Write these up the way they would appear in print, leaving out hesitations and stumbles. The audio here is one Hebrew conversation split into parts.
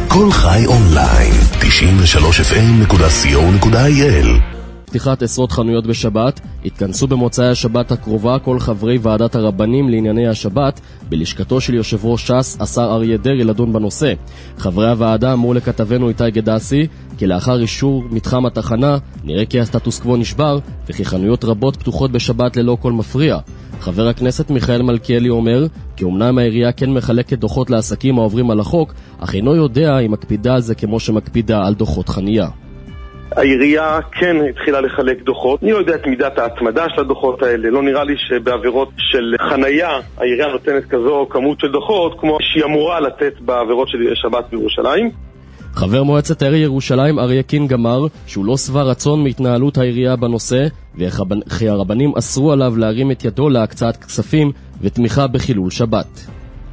כל חי אונליין, 93fm.co.il. פתיחת עשרות חנויות בשבת. התכנסו במוצאי השבת הקרובה כל חברי ועדת הרבנים לענייני השבת בלשכתו של יושב ראש ש"ס השר אריה דרעי לדון בנושא. חברי הוועדה אמרו לכתבנו איתי גדסי כי לאחר אישור מתחם התחנה נראה כי הסטטוס קוו נשבר וכי חנויות רבות פתוחות בשבת ללא כל מפריע. חבר הכנסת מיכאל מלכיאלי אומר כי אומנם העירייה כן מחלקת דוחות לעסקים העוברים על החוק, אך אינו יודע אם מקפידה על זה כמו שמקפידה על דוחות חנייה. העירייה כן התחילה לחלק דוחות. אני לא יודע את מידת ההתמדה של הדוחות האלה. לא נראה לי שבעבירות של חנייה העירייה נותנת כזו כמות של דוחות כמו שהיא אמורה לתת בעבירות של שבת בירושלים. חבר מועצת העיר ירושלים אריה קינג אמר שהוא לא שבע רצון מהתנהלות העירייה בנושא וכי הרבנים אסרו עליו להרים את ידו להקצאת כספים ותמיכה בחילול שבת.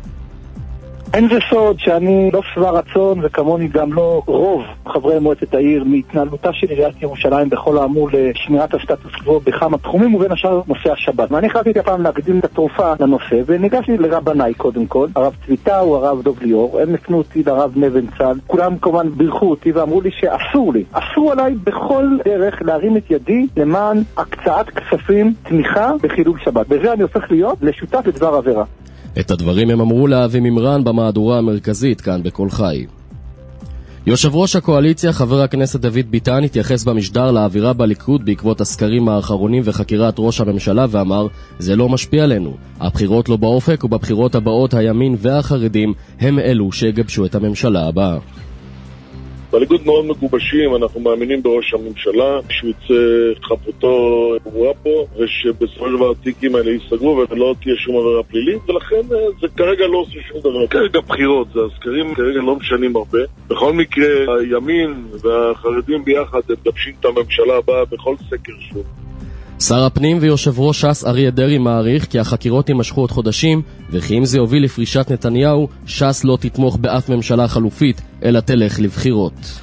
אין זה סוד שאני לא שבע רצון וכמוני גם לא רוב חברי מועצת העיר מהתנהלותה של עיריית ירושלים בכל האמור לשמירת הסטטוס קוו בכמה תחומים ובין השאר נושא השבת. ואני החלטתי הפעם להקדים את התרופה לנושא וניגשתי לרבניי קודם כל, הרב צביטאו, הרב דוב ליאור, הם הפנו אותי לרב נבן צל, כולם כמובן בירכו אותי ואמרו לי אסור עליי בכל דרך להרים את ידי למען הקצאת כספים תמיכה בחילול שבת. בזה אני הופך להיות לשותף לדבר עבירה. את הדברים הם אמרו לאבי ממרן במהדורה המרכזית כאן בכל חי. יושב ראש הקואליציה חבר הכנסת דוד ביטן התייחס במשדר לאווירה בליכוד בעקבות הסקרים האחרונים וחקירת ראש הממשלה ואמר זה לא משפיע עלינו, הבחירות לא באופק ובבחירות הבאות הימין והחרדים הם אלו שיגבשו את הממשלה הבאה. בליכוד מאוד מגובשים, אנחנו מאמינים בראש הממשלה שהוא יצא חפותו ברורה פה ושבסופו של דבר התיקים האלה ייסגרו ולא תהיה שום עבירה פלילית ולכן זה כרגע לא עושה שום דבר. כרגע בחירות, זה הסקרים כרגע לא משנים הרבה. בכל מקרה הימין והחרדים ביחד הם מגבשים את הממשלה הבאה בכל סקר שוב. שר הפנים ויושב ראש ש"ס אריה דרעי מעריך כי החקירות יימשכו עוד חודשים וכי אם זה יוביל לפרישת נתניהו, ש"ס לא תתמוך באף ממשלה חלופית אלא תלך לבחירות.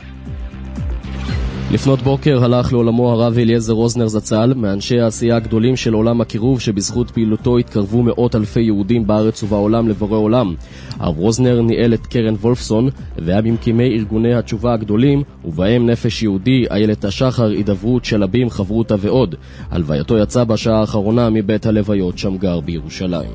לפנות בוקר הלך לעולמו הרב אליעזר רוזנר זצ"ל, מאנשי העשייה הגדולים של עולם הקירוב שבזכות פעילותו התקרבו מאות אלפי יהודים בארץ ובעולם לבורא עולם. הרב רוזנר ניהל את קרן וולפסון והיה ממקימי ארגוני התשובה הגדולים ובהם נפש יהודי, איילת השחר, הידברות, שלבים, חברותה ועוד. הלווייתו יצא בשעה האחרונה מבית הלוויות שמגר בירושלים.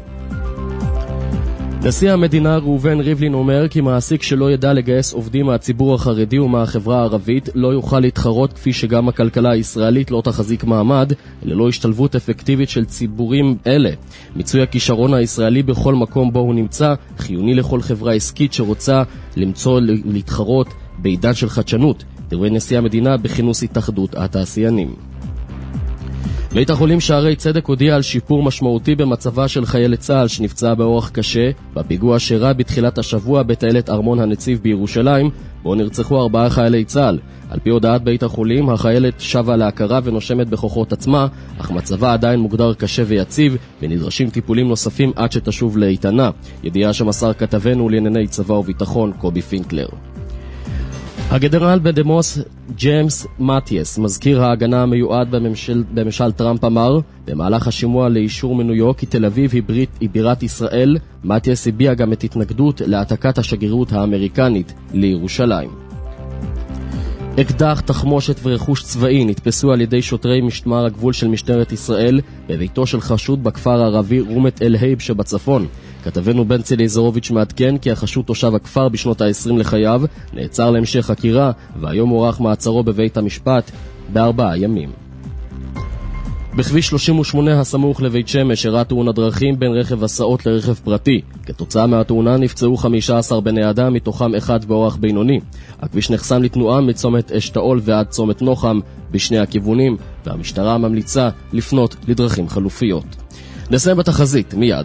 נשיא המדינה ראובן ריבלין אומר כי מעסיק שלא ידע לגייס עובדים מהציבור החרדי ומהחברה הערבית לא יוכל להתחרות כפי שגם הכלכלה הישראלית לא תחזיק מעמד ללא השתלבות אפקטיבית של ציבורים אלה. מיצוי הכישרון הישראלי בכל מקום בו הוא נמצא חיוני לכל חברה עסקית שרוצה להתחרות בעידן של חדשנות. דברי נשיא המדינה בכינוס התאחדות התעשיינים. בית החולים שערי צדק הודיע על שיפור משמעותי במצבה של חיילת צה"ל שנפצעה באורח קשה בפיגוע שאירע בתחילת השבוע בטיילת ארמון הנציב בירושלים, בו נרצחו 4 חיילי צה"ל. על פי הודעת בית החולים, החיילת שבה להכרה ונושמת בכוחות עצמה, אך מצבה עדיין מוגדר קשה ויציב ונדרשים טיפולים נוספים עד שתשוב לאיתנה. ידיעה שמסר כתבנו לענייני צבא וביטחון קובי פינקלר. הגנרל בדמוס ג'יימס מתיאס, מזכיר ההגנה המיועד בממשל טראמפ, אמר במהלך השימוע לאישור מינויו כי תל אביב היא בירת ישראל. מתיאס הביע גם את התנגדות להעתקת השגרירות האמריקנית לירושלים. אקדח, תחמושת ורכוש צבאי נתפסו על ידי שוטרי משמר הגבול של משטרת ישראל בביתו של חשוד בכפר הערבי רומת אל הייב שבצפון. כתבנו בנצי ליזרוביץ' מעדכן כי החשוד תושב הכפר בשנות ה-20 לחייו, נעצר להמשך חקירה והיום הוארך מעצרו בבית המשפט ב4 ימים. בכביש 38 הסמוך לבית שמש אירעה תאונת דרכים בין רכב הסעות לרכב פרטי. כתוצאה מהתאונה נפצעו 15 בני אדם, מתוכם 1 באורח בינוני. הכביש נחסם לתנועה מצומת אשתאול ועד צומת נוחם בשני הכיוונים, והמשטרה ממליצה לפנות לדרכים חלופיות. נסיים בתחזית מיד.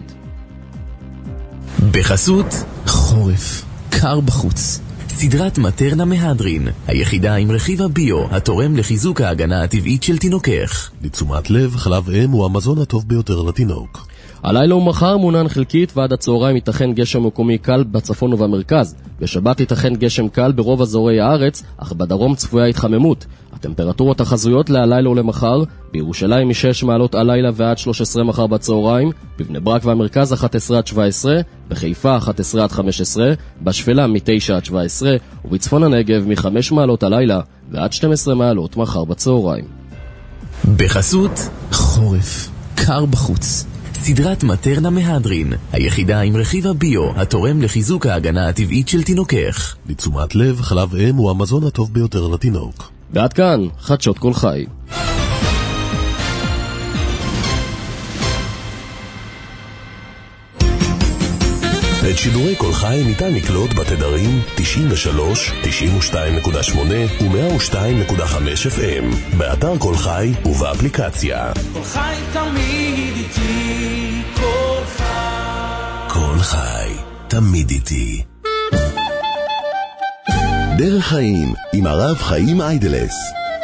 בחסות חורף, קר בחוץ. סדרת מטרנה מהדרין, היחידה עם רכיב הביו התורם לחיזוק ההגנה הטבעית של תינוקך. לתשומת לב, חלב אם הוא המזון הטוב ביותר לתינוק. הלילה ומחר מונן חלקית ועד הצהריים ייתכן גשם מקומי קל בצפון ובמרכז. בשבת ייתכן גשם קל ברוב אזורי הארץ, אך בדרום צפויה התחממות. הטמפרטורות החזויות להלילה ולמחר: בירושלים מ-6 מעלות הלילה ועד 13 מחר בצהריים, בבני ברק והמרכז 11 עד 17, בחיפה 11 עד 15, בשפלה מ-9 עד 17, ובצפון הנגב מ-5 מעלות הלילה ועד 12 מעלות מחר בצהריים. בחסות חורף, קר בחוץ. סדרת מטרנה מהדרין, היחידה עם רכיב הביו התורם לחיזוק ההגנה הטבעית של תינוקך. לתשומת לב, חלב אם הוא המזון הטוב ביותר לתינוק. ועד כאן, חדשות כל חי. את שידורי כל חי ניתן לקלוט בתדרים 93, 92.8 ו-102.5 FM, באתר כל חי ובאפליקציה. כל חי תמיד איתי, כל חי. כל חי, תמיד איתי. דרך חיים עם הרב חיים איידלס.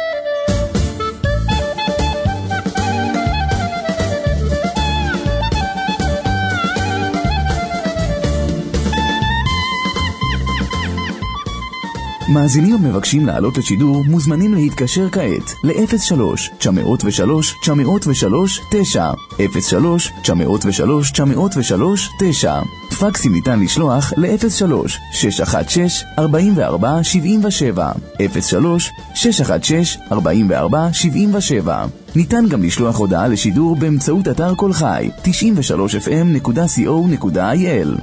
מאזינים המבקשים לעלות לשידור מוזמנים להתקשר כעת ל-03-903-903-9 03-903-903-9. פקסים ניתן לשלוח ל-03-616-4477 03-616-4477. ניתן גם לשלוח הודעה לשידור באמצעות אתר כל חי 93fm.co.il.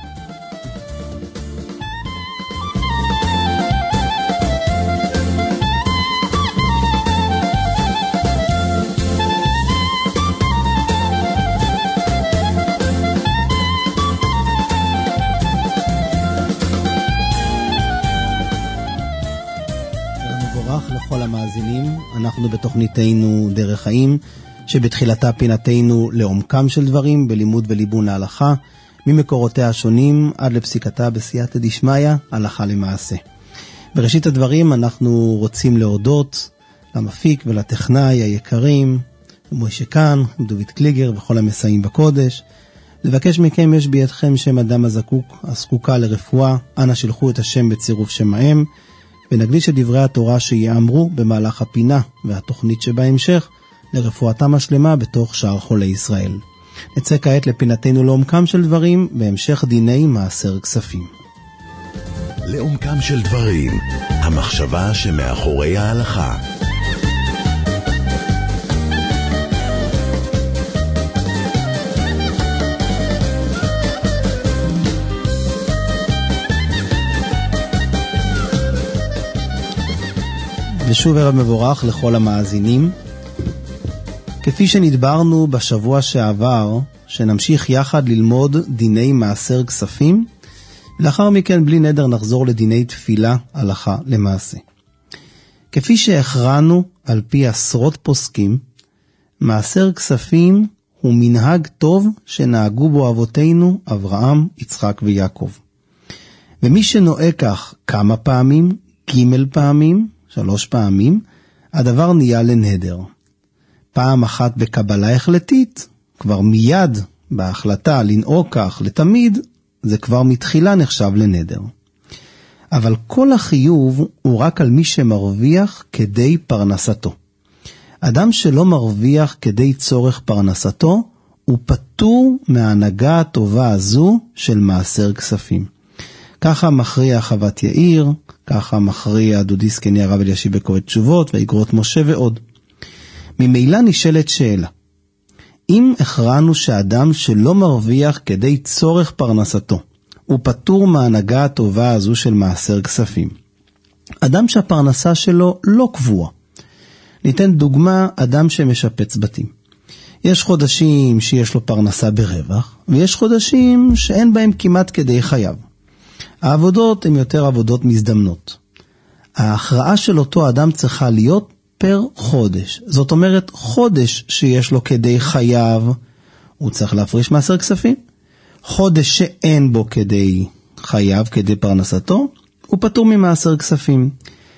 לכל המאזינים, אנחנו בתוכניתנו דרך חיים, שבתחילתה פינתנו לעומקם של דברים, בלימוד וליבון ההלכה, ממקורותיה השונים עד לפסיקתה בסייעתא דשמיא, הלכה למעשה. בראשית הדברים אנחנו רוצים להודות למפיק ולטכנאי היקרים, מוישה כאן, דוד קליגר וכל המסייעים בקודש. לבקש מכם, יש בידכם שם אדם הזקוקה לרפואה, אנא שלחו את השם בצירוף שמהם, ונקדיש את דברי התורה שיאמרו במהלך הפינה והתוכנית שבהמשך לרפואתם השלמה בתוך שאר חולי ישראל. נצא כעת לפינתנו לעומקם של דברים, בהמשך דיני מעשר כספים. לעומקם של דברים, המחשבה שמאחורי ההלכה. ושוב ערב מבורך לכל המאזינים. כפי שנדברנו בשבוע שעבר, שנמשיך יחד ללמוד דיני מעשר כספים, ולאחר מכן בלי נדר נחזור לדיני תפילה הלכה למעשה. כפי שהכרענו על פי עשרות פוסקים, מעשר כספים הוא מנהג טוב שנהגו בו אבותינו אברהם, יצחק ויעקב. ומי שנוהג כך כמה פעמים, ג' פעמים, 3 פעמים, הדבר נהיה לנדר. פעם אחת בקבלה החלטית, כבר מיד בהחלטה לנהוג כך לתמיד, זה כבר מתחילה נחשב לנדר. אבל כל החיוב הוא רק על מי שמרוויח כדי פרנסתו. אדם שלא מרוויח כדי צורך פרנסתו, הוא פטור מההנהגה הטובה הזו של מעשר כספים. ככה מכריע חוות יאיר, ככה מכריע דודי סקני הרב אלישיב בקורא תשובות ואיגרות משה ועוד. ממילא נשאלת שאלה, אם הכרענו שאדם שלא מרוויח כדי צורך פרנסתו, הוא פטור מההנהגה הטובה הזו של מעשר כספים. אדם שהפרנסה שלו לא קבועה. ניתן דוגמה, אדם שמשפץ בתים. יש חודשים שיש לו פרנסה ברווח, ויש חודשים שאין בהם כמעט כדי חייו. העבודות הן יותר עבודות מזדמנות. ההכרעה של אותו אדם צריכה להיות פר חודש. זאת אומרת, חודש שיש לו כדי חייו, הוא צריך להפריש מעשר כספים. חודש שאין בו כדי חייו, כדי פרנסתו, הוא פטור ממעשר כספים.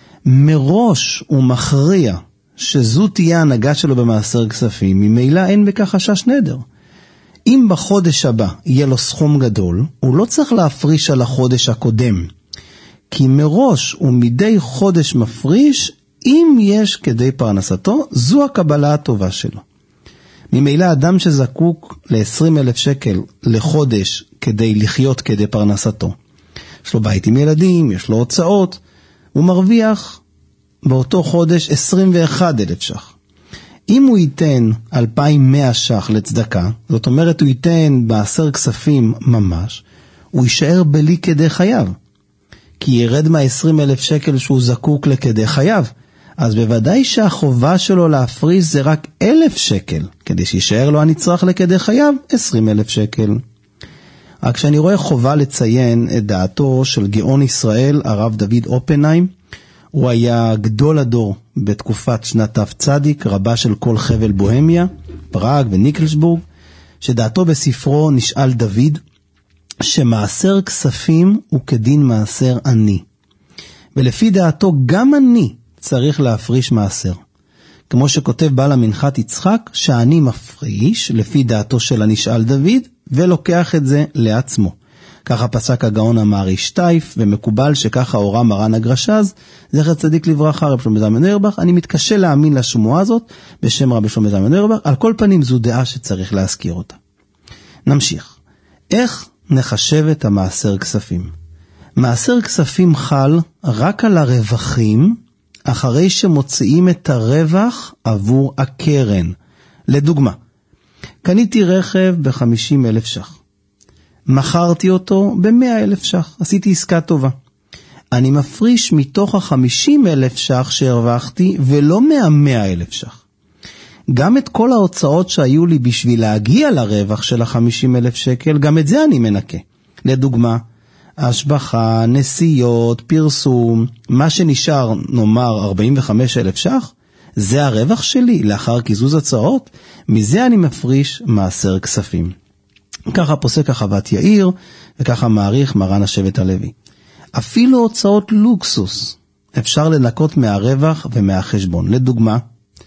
מראש הוא מכריע שזו תהיה ההנהגה שלו במעשר כספים, ממילא אין בכך חשש נדר. אם בחודש הבא יהיה לו סכום גדול, הוא לא צריך להפריש על החודש הקודם, כי מראש הוא מדי חודש מפריש, אם יש כדי פרנסתו, זו הקבלה הטובה שלו. ממילא אדם שזקוק ל-20,000 שקל לחודש כדי לחיות כדי פרנסתו, יש לו בית עם ילדים, יש לו הוצאות, הוא מרוויח באותו חודש 21,000 ש"ח. אם הוא ייתן 2,100 ש"ח לצדקה, זאת אומרת הוא ייתן בעשר כספים ממש, הוא יישאר בלי כדי חייו. כי ירד מה-20,000 שקל שהוא זקוק לכדי חייו. אז בוודאי שהחובה שלו להפריש זה רק 1,000 שקל, כדי שישאר לו הנצרך לכדי חייו 20,000 שקל. רק שאני רואה חובה לציין את דעתו של גאון ישראל, הרב דוד אופנהיים. הוא היה גדול הדור בתקופת שנת תצדיק, רבה של כל חבל בוהמיה, פראג וניקלסבורג, שדעתו בספרו נשאל דוד, שמעשר כספים הוא כדין מעשר עני. ולפי דעתו גם עני צריך להפריש מעשר. כמו שכותב בעל המנחת יצחק, שהעני מפריש לפי דעתו של הנשאל דוד, ולוקח את זה לעצמו. ככה פסק הגאון המארי שטייף, ומקובל שככה הורה מרן הגרש"ז, זכר צדיק לברכה, רבי שלמה זלמן אוירבך. אני מתקשה להאמין לשמועה הזאת בשם רבי שלמה זלמן אוירבך, על כל פנים זו דעה שצריך להזכיר אותה. נמשיך. איך נחשב את המעשר כספים? מעשר כספים חל רק על הרווחים, אחרי שמוציאים את הרווח עבור הקרן. לדוגמה, קניתי רכב ב-50,000 ש"ח. מכרתי אותו ב-100,000 ש"ח, עשיתי עסקה טובה. אני מפריש מתוך ה-50,000 ש"ח שהרווחתי, ולא מה-100,000 ש"ח. גם את כל ההוצאות שהיו לי בשביל להגיע לרווח של ה-50,000 שקל, גם את זה אני מנקה. לדוגמה, השבחה, נסיעות, פרסום, מה שנשאר, נאמר 45,000 ש"ח, זה הרווח שלי לאחר קיזוז הצעות, מזה אני מפריש מעשר כספים. ככה פוסק החוות יאיר, וככה מעריך מרן השבט הלוי. אפילו הוצאות לוקסוס אפשר לנקות מהרווח ומהחשבון. לדוגמה,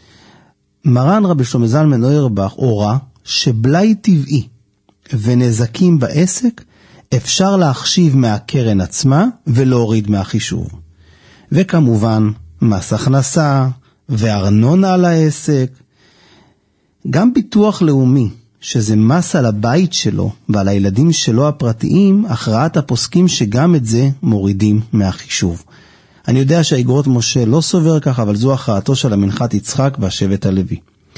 מרן רבי שלמה זלמן אוירבך הורה שבלי טבעי ונזקים בעסק אפשר להחשיב מהקרן עצמה ולהוריד מהחישוב. וכמובן, מס הכנסה וארנונה על העסק. גם ביטוח לאומי, שזה מס על הבית שלו ועל הילדים שלו הפרטיים, הכרעת הפוסקים שגם את זה מורידים מהחישוב. אני יודע שהאגרות משה לא סובר כך, אבל זו הכרעתו של המנחת יצחק והשבט הלוי.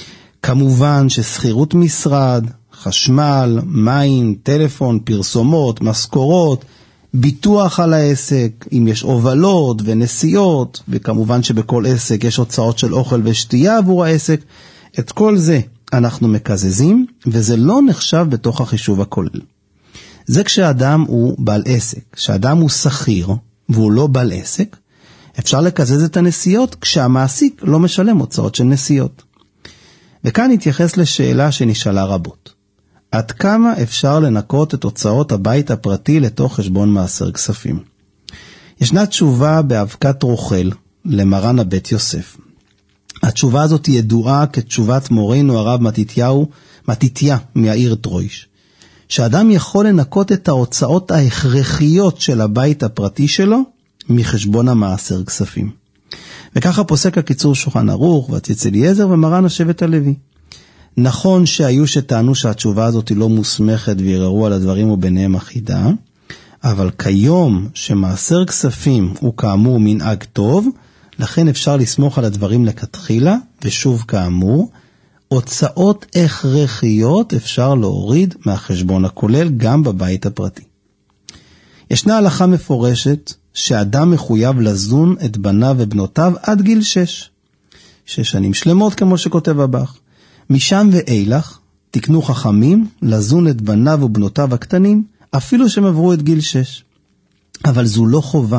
כמובן ששכירות משרד, חשמל, מים, טלפון, פרסומות, משכורות, ביטוח על העסק, אם יש הובלות ונסיעות, וכמובן שבכל עסק יש הוצאות של אוכל ושתייה עבור העסק, את כל זה אנחנו מקזזים, וזה לא נחשב בתוך החישוב הכולל. זה כשאדם הוא בעל עסק. כשאדם הוא שכיר והוא לא בעל עסק, אפשר לקזז את הנסיעות כשהמעסיק לא משלם הוצאות של נסיעות. וכאן נתייחס לשאלה שנשאלה רבות. עד כמה אפשר לנקות את הוצאות הבית הפרטי לתוך חשבון מעשר כספים? ישנה תשובה באבקת רוכל למרן הבית יוסף. התשובה הזאת ידועה כתשובת מורנו הרב מתתיה מהעיר טרויש. שאדם יכול לנקות את ההוצאות ההכרחיות של הבית הפרטי שלו מחשבון המעשר כספים. וככה פוסק הקיצור שולחן ערוך והציץ אליעזר ומרן השבט הלוי. נכון שהיו שטענו שהתשובה הזאת לא מוסמכת ויררו על הדברים וביניהם אחידה, אבל כיום שמעשר כספים הוא כאמור מנהג טוב, לכן אפשר לסמוך על הדברים לכתחילה, ושוב כאמור, הוצאות הכרחיות אפשר להוריד מהחשבון הכולל גם בבית הפרטי. ישנה הלכה מפורשת שאדם מחויב לזון את בניו ובנותיו עד גיל 6. 6 שנים שלמות כמו שכותב הבח. משם ואילך תקנו חכמים לזון את בניו ובנותיו הקטנים, אפילו שהם עברו את גיל 6. אבל זו לא חובה.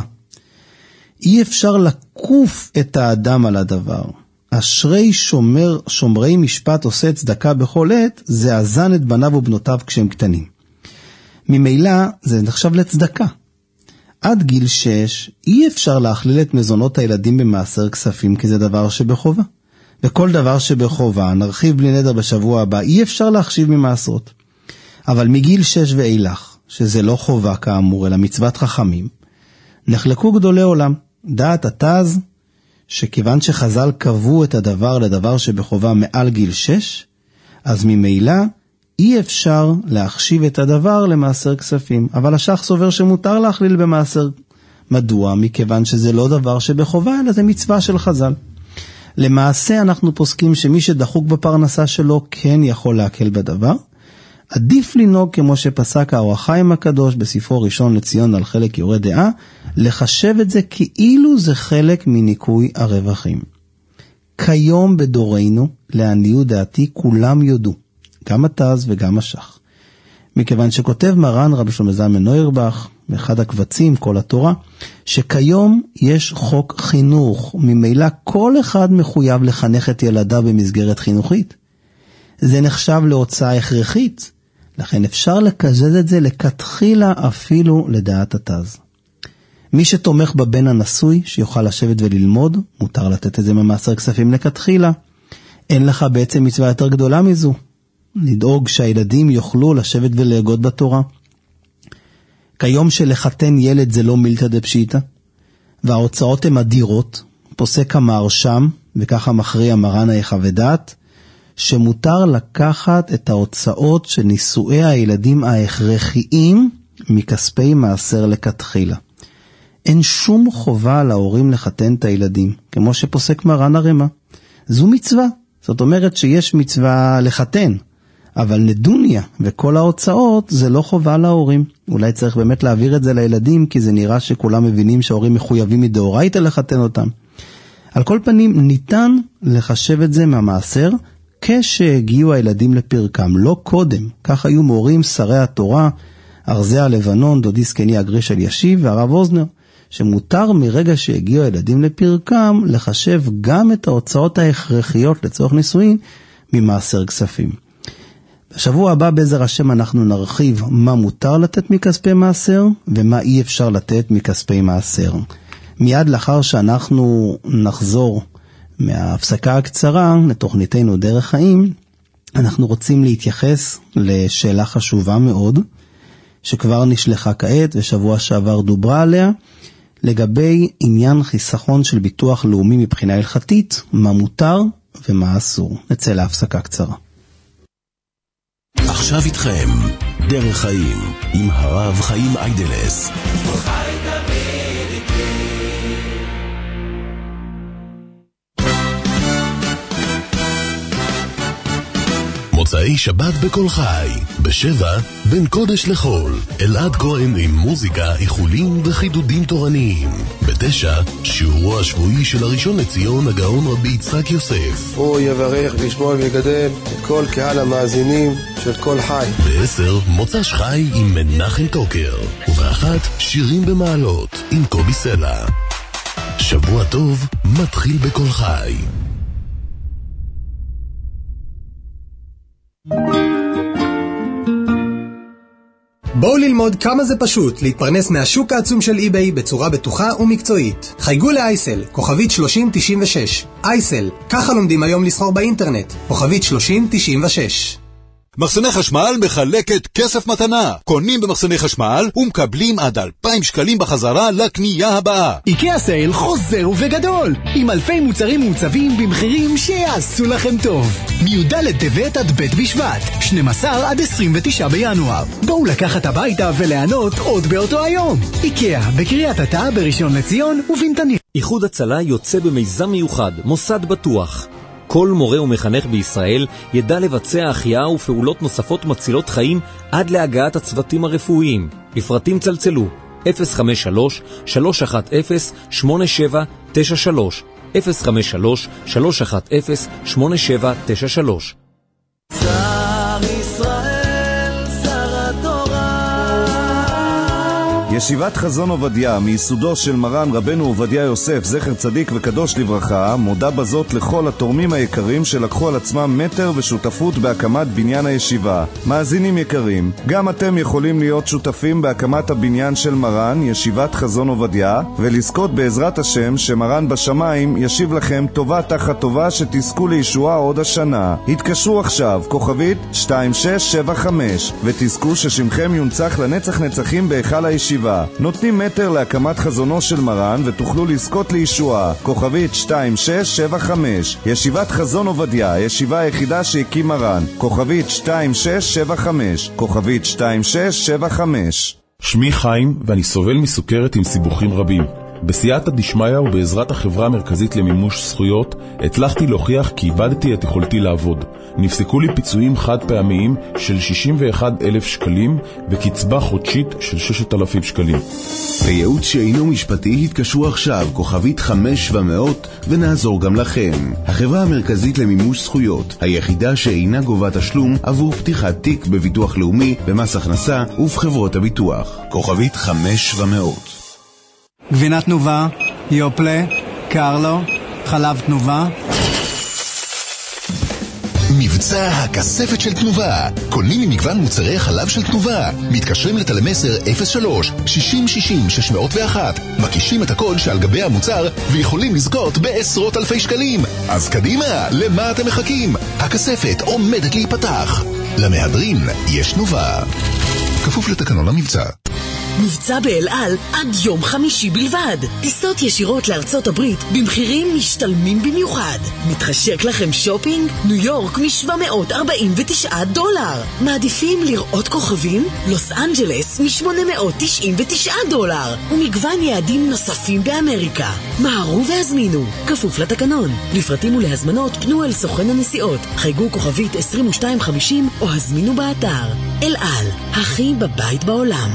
אי אפשר לקוף את האדם על הדבר. אשרי שומרי משפט עושה צדקה בכל עת, זה הזן את בניו ובנותיו כשהם קטנים. ממילא זה נחשב לצדקה. עד גיל 6 אי אפשר להכליל את מזונות הילדים במעשר כספים, כי זה דבר שבחובה. וכל דבר שבחובה, נרחיב בלי נדר בשבוע הבא, אי אפשר להחשיב ממעשרות. אבל מגיל 6 ואילך, שזה לא חובה כאמור, אלא מצוות חכמים, נחלקו גדולי עולם, דעת התז, שכיוון שחז"ל קבעו את הדבר לדבר שבחובה מעל גיל 6, אז ממילא אי אפשר להחשיב את הדבר למעשר כספים, אבל השח סובר שמותר להכליל במעשר. מדוע? מכיוון שזה לא דבר שבחובה, אלא זה מצווה של חז"ל. למעשה אנחנו פוסקים שמי שדחוק בפרנסה שלו כן יכול להקל בדבר. עדיף לנהוג כמו שפסק האור החיים הקדוש בספרו ראשון לציון על חלק יורה דעה, לחשב את זה כאילו זה חלק מניקוי הרווחים. כיום בדורנו, לעניות דעתי, כולם יודו, גם התז וגם השח. מכיוון שכותב מרן רבי שלמה זלמן אוירבך, באחד הקבצים, כל התורה, שכיום יש חוק חינוך, ממילא כל אחד מחויב לחנך את ילדיו במסגרת חינוכית. זה נחשב להוצאה הכרחית, לכן אפשר לקזז את זה לכתחילה אפילו לדעת התז. מי שתומך בבן הנשוי שיוכל לשבת וללמוד, מותר לתת את זה ממעשר כספים לכתחילה. אין לך בעצם מצווה יותר גדולה מזו, לדאוג שהילדים יוכלו לשבת ולהגות בתורה. כיום שלחתן ילד זה לא מילתא דפשיטא, וההוצאות הן אדירות, פוסק המהרש"ם, וככה מכריע מרן היחווה דעת, שמותר לקחת את ההוצאות של נישואי הילדים ההכרחיים מכספי מעשר לכתחילה. אין שום חובה להורים לחתן את הילדים, כמו שפוסק מרן הרמ"א. זו מצווה, זאת אומרת שיש מצווה לחתן, אבל נדוניה וכל ההוצאות זה לא חובה להורים. אולי צריך באמת להעביר את זה לילדים, כי זה נראה שכולם מבינים שההורים מחויבים מדאורייתא לחתן אותם. על כל פנים ניתן לחשב את זה מהמעשר, כשהגיעו הילדים לפרקם, לא קודם. כך היו מורים שרי התורה, ארזי הלבנון, דודי סקני הגריש אלישיב והרב אוזנר, שמותר מרגע שהגיעו הילדים לפרקם, לחשב גם את ההוצאות ההכרחיות לצורך נישואין ממעשר כספים. בשבוע הבא בעזר השם אנחנו נרחיב מה מותר לתת מכספי מעשר, ומה אי אפשר לתת מכספי מעשר. מיד לאחר שאנחנו נחזור מההפסקה הקצרה לתוכניתנו דרך חיים, אנחנו רוצים להתייחס לשאלה חשובה מאוד, שכבר נשלחה כעת ושבוע שעבר דוברה עליה, לגבי עניין חיסכון של ביטוח לאומי מבחינה הלכתית, מה מותר ומה אסור. נצא להפסקה קצרה. עכשיו איתכם, דרך חיים, עם הרב חיים איידלס. מוצאי שבת בכל חי, בשבע, בין קודש לחול, אלעד כהן עם מוזיקה, איחולים וחידודים תורניים. בתשע, שיעורו השבועי של הראשון לציון הגאון רבי יצחק יוסף. הוא יברך וישמור ויגדל את כל קהל המאזינים של כל חי. בעשר, מוצ"ש חי עם מנחם טוקר. ובאחת, שירים במעלות עם קובי סלע. שבוע טוב מתחיל בכל חי. בואו ללמוד כמה זה פשוט להתפרנס מהשוק העצום של eBay בצורה בטוחה ומקצועית. חייגו לאייסל, כוכבית 3096. אייסל, ככה לומדים היום לסחור באינטרנט. כוכבית 3096. מחסני חשמל מחלקת כסף מתנה. קונים במחסני חשמל ומקבלים עד 2,000 שקלים בחזרה לקנייה הבאה. איקאה סייל חוזר ובגדול, עם אלפי מוצרים מעוצבים במחירים שיעשו לכם טוב. מי"ד טבת עד ב' בשבט, 12 עד 29 בינואר. בואו לקחת הביתה וליהנות עוד באותו היום. איקאה, בקריית אתא, בראשון לציון ובנתניה. איחוד הצלה יוצא במיזם מיוחד, מוסד בטוח. כל מורה ומחנך בישראל ידע לבצע החייאה ופעולות נוספות מצילות חיים עד להגעת הצוותים הרפואיים. לפרטים צלצלו 053-310-8793, 053-310-8793. שר ישראל, שר התורה, ישיבת חזון עובדיה, מיסודו של מרן רבנו עובדיה יוסף, זכר צדיק וקדוש לברכה, מודה בזאת לכל התורמים היקרים שלקחו על עצמם מטר ושותפות בהקמת בניין הישיבה. מאזינים יקרים, גם אתם יכולים להיות שותפים בהקמת הבניין של מרן, ישיבת חזון עובדיה, ולזכות בעזרת השם שמרן בשמיים ישיב לכם טובה תחת טובה, שתזכו לישועה עוד השנה. התקשרו עכשיו, כוכבית 2675, ותזכו ששמכם יונצח לנצח נצחים בהיכל הישיבה. נותנים מטר להקמת חזונו של מרן ותוכלו לזכות לישועה. כוכבית 2675, ישיבת חזון עובדיה, הישיבה היחידה שהקים מרן. כוכבית 2675, כוכבית 2675. שמי חיים ואני סובל מסוכרת עם סיבוכים רבים. בסייעתא דשמיא ובעזרת החברה המרכזית למימוש זכויות הצלחתי להוכיח כי איבדתי את יכולתי לעבוד. נפסקו לי פיצויים חד פעמיים של 61,000 שקלים וקצבה חודשית של 6,000 שקלים. לייעוץ שאינו משפטי התקשרו עכשיו, כוכבית 5700, ונעזור גם לכם. החברה המרכזית למימוש זכויות, היחידה שאינה גובה תשלום עבור פתיחת תיק בביטוח לאומי, במס הכנסה ובחברות הביטוח. כוכבית 5700. גבינה תנובה, יופלה, קרלו, חלב תנובה. מבצע הכספת של תנובה. קונים ממגוון מוצרי חלב של תנובה. מתקשרים לטלמסר 03-6060-601. מקישים את הקוד שעל גבי המוצר ויכולים לזכות בעשרות אלפי שקלים. אז קדימה, למה אתם מחכים? הכספת עומדת להיפתח. למהדרין יש תנובה. כפוף לתקנון המבצע. מבצע באל על עד יום חמישי בלבד. טיסות ישירות לארצות הברית במחירים משתלמים במיוחד. מתחשק לכם שופינג? ניו יורק $749. מעדיפים לראות כוכבים? לוס אנג'לס $899. ומגוון יעדים נוספים באמריקה. מהרו והזמינו, כפוף לתקנון. לפרטים ולהזמנות פנו אל סוכן הנסיעות, חייגו כוכבית 2250 או הזמינו באתר. אל על, הכי בבית בעולם.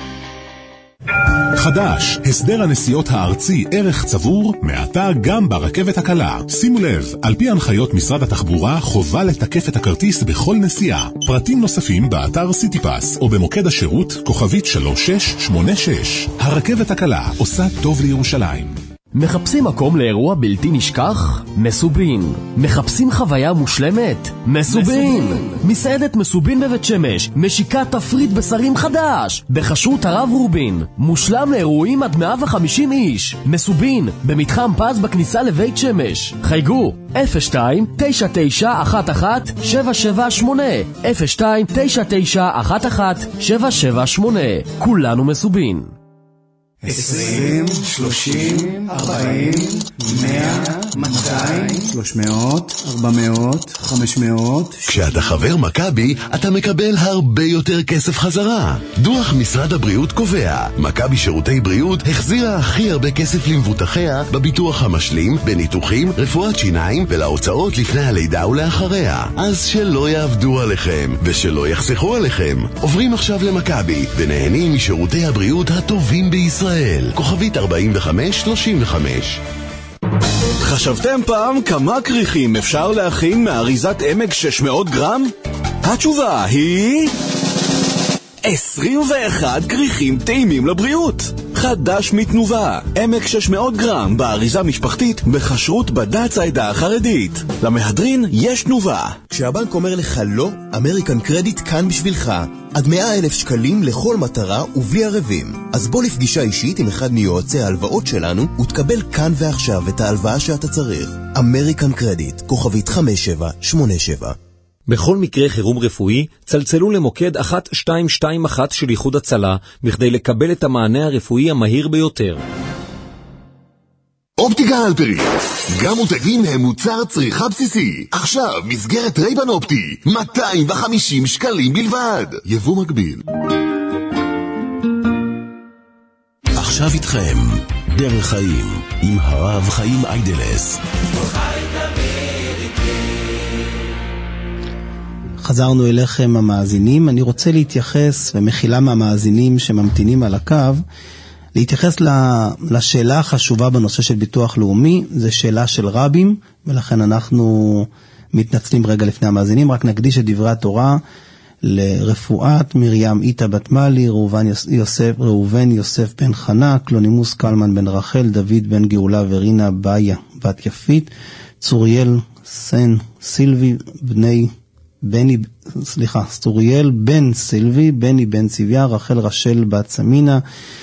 חדש, הסדר הנסיעות הארצי ערך צבור, מעתה גם ברכבת הקלה. שימו לב, על פי הנחיות משרד התחבורה, חובה לתקף את הכרטיס בכל נסיעה. פרטים נוספים באתר סיטיפס או במוקד השירות כוכבית 3686. הרכבת הקלה עושה טוב לירושלים. מחפשים מקום לאירוע בלתי נשכח? מסובין. מחפשים חוויה מושלמת? מסובין. מסעדת מסובין בבית שמש משיקה תפריט בשרים חדש בחשות הרב רובין. מושלם לאירועים עד 150 איש. מסובין במתחם פז בכניסה לבית שמש. חייגו 02-9911-778 02-9911-778. כולנו מסובין. 20, 30, 40, 100, 200, 300, 400, 500. כשאתה חבר מכבי, אתה מקבל הרבה יותר כסף חזרה. דוח משרד הבריאות קובע, מכבי שירותי בריאות החזירה הכי הרבה כסף למבוטחיה בביטוח המשלים, בניתוחים, רפואת שיניים ולהוצאות לפני הלידה ולאחריה. אז שלא יעבדו עליכם ושלא יחסכו עליכם. עוברים עכשיו למכבי ונהנים משירותי הבריאות הטובים בישראל. כוכבית 4535. חשבתם פעם כמה כריכים אפשר להכין מאריזת עמק 600 גרם? התשובה היא 21 כריכים טעימים לבריאות. חדש מתנובה, עמק 600 גרם באריזה משפחתית בכשרות בד"ץ העדה החרדית. למהדרין יש תנובה. כשהבנק אומר לך לא, אמריקן קרדיט כאן בשבילך. עד 100,000 שקלים לכל מטרה ובלי ערבים. אז בוא לפגישה אישית עם אחד מיועצי ההלוואות שלנו ותקבל כאן ועכשיו את ההלוואה שאתה צריך. אמריקן קרדיט, כוכבית 5787. בכל מקרה חירום רפואי, צלצלו למוקד 1221 של איחוד הצלה, בכדי לקבל את המענה הרפואי המהיר ביותר. אופטיקה הלפרין, גם מותגים הם מוצר צריכה בסיסי. עכשיו מסגרת רייבן אופטי, 250 שקלים בלבד. יבוא מקביל. עכשיו איתכם, דרך חיים, עם הרב חיים איידלס. חזרנו אליכם המאזינים. אני רוצה להתייחס, ומחילה מהמאזינים שממתינים על הקו, להתייחס לשאלה החשובה בנושא של ביטוח לאומי. זו שאלה של רבים, ולכן אנחנו מתנצלים רגע לפני המאזינים. רק נקדיש את דברי התורה לרפואת מרים איתה בת מלי, ראובן יוסף בן חנה, קלונימוס קלמן בן רחל, דוד בן גאולה ורינה באיה בת יפית, צוריאל סן סילבי צוריאל בן סילבי, בני בן צביה, רחל רשל בת סמינה,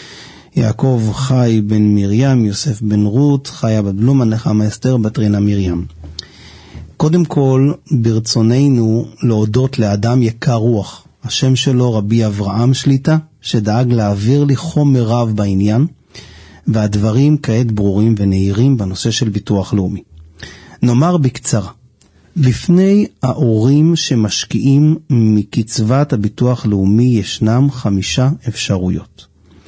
יעקב חי בן מרים, יוסף בן רות, חיה בת בלומן, נחמה אסתר בת רינה מרים. קודם כל, ברצוננו להודות לאדם יקר רוח, השם שלו רבי אברהם שליטה, שדאג להעביר לי חומר רב בעניין, והדברים כעת ברורים ונהירים בנושא של ביטוח לאומי. נאמר בקצרה, לפני ההורים שמשקיעים מקצבת הביטוח לאומי ישנם 5 אפשרויות.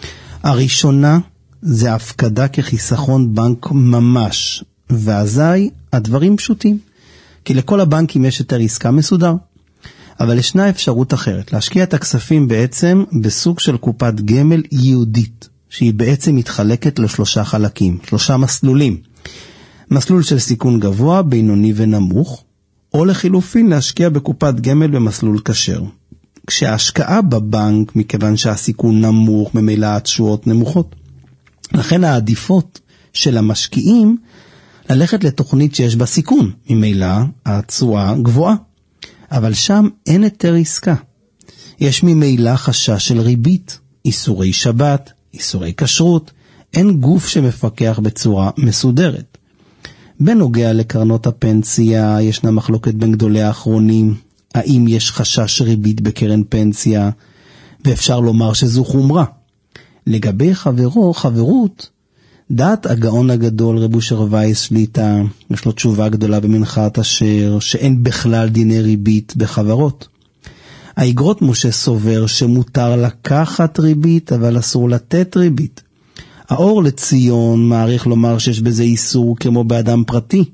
הראשונה זה הפקדה כחיסכון בנק ממש, ואזי הדברים פשוטים, כי לכל הבנקים יש יותר עסקה מסודר. אבל ישנה אפשרות אחרת, להשקיע את הכספים בעצם בסוג של קופת גמל יהודית, שהיא בעצם מתחלקת ל3 חלקים, 3 מסלולים. מסלול של סיכון גבוה, בינוני ונמוך, או לחילופין להשקיע בקופת גמל במסלול כשר. כשההשקעה בבנק, מכיוון שהסיכון נמוך, ממילא התשואות נמוכות. לכן העדיפות של המשקיעים ללכת לתוכנית שיש בה סיכון, ממילא התשואה גבוהה. אבל שם אין יותר עסקה. יש ממילא חשש של ריבית, איסורי שבת, איסורי כשרות, אין גוף שמפקח בצורה מסודרת. בנוגע לקרנות הפנסיה, ישנה מחלוקת בין גדולי האחרונים, האם יש חשש ריבית בקרן פנסיה, ואפשר לומר שזו חומרה. לגבי חברות, דעת הגאון הגדול רב אושר וייס שליטה, יש לו תשובה גדולה במנחת אשר, שאין בכלל דיני ריבית בחברות. האגרות משה סובר שמותר לקחת ריבית, אבל אסור לתת ריבית. האור לציון מעריך לומר שיש בזה איסור כמו באדם פרטי.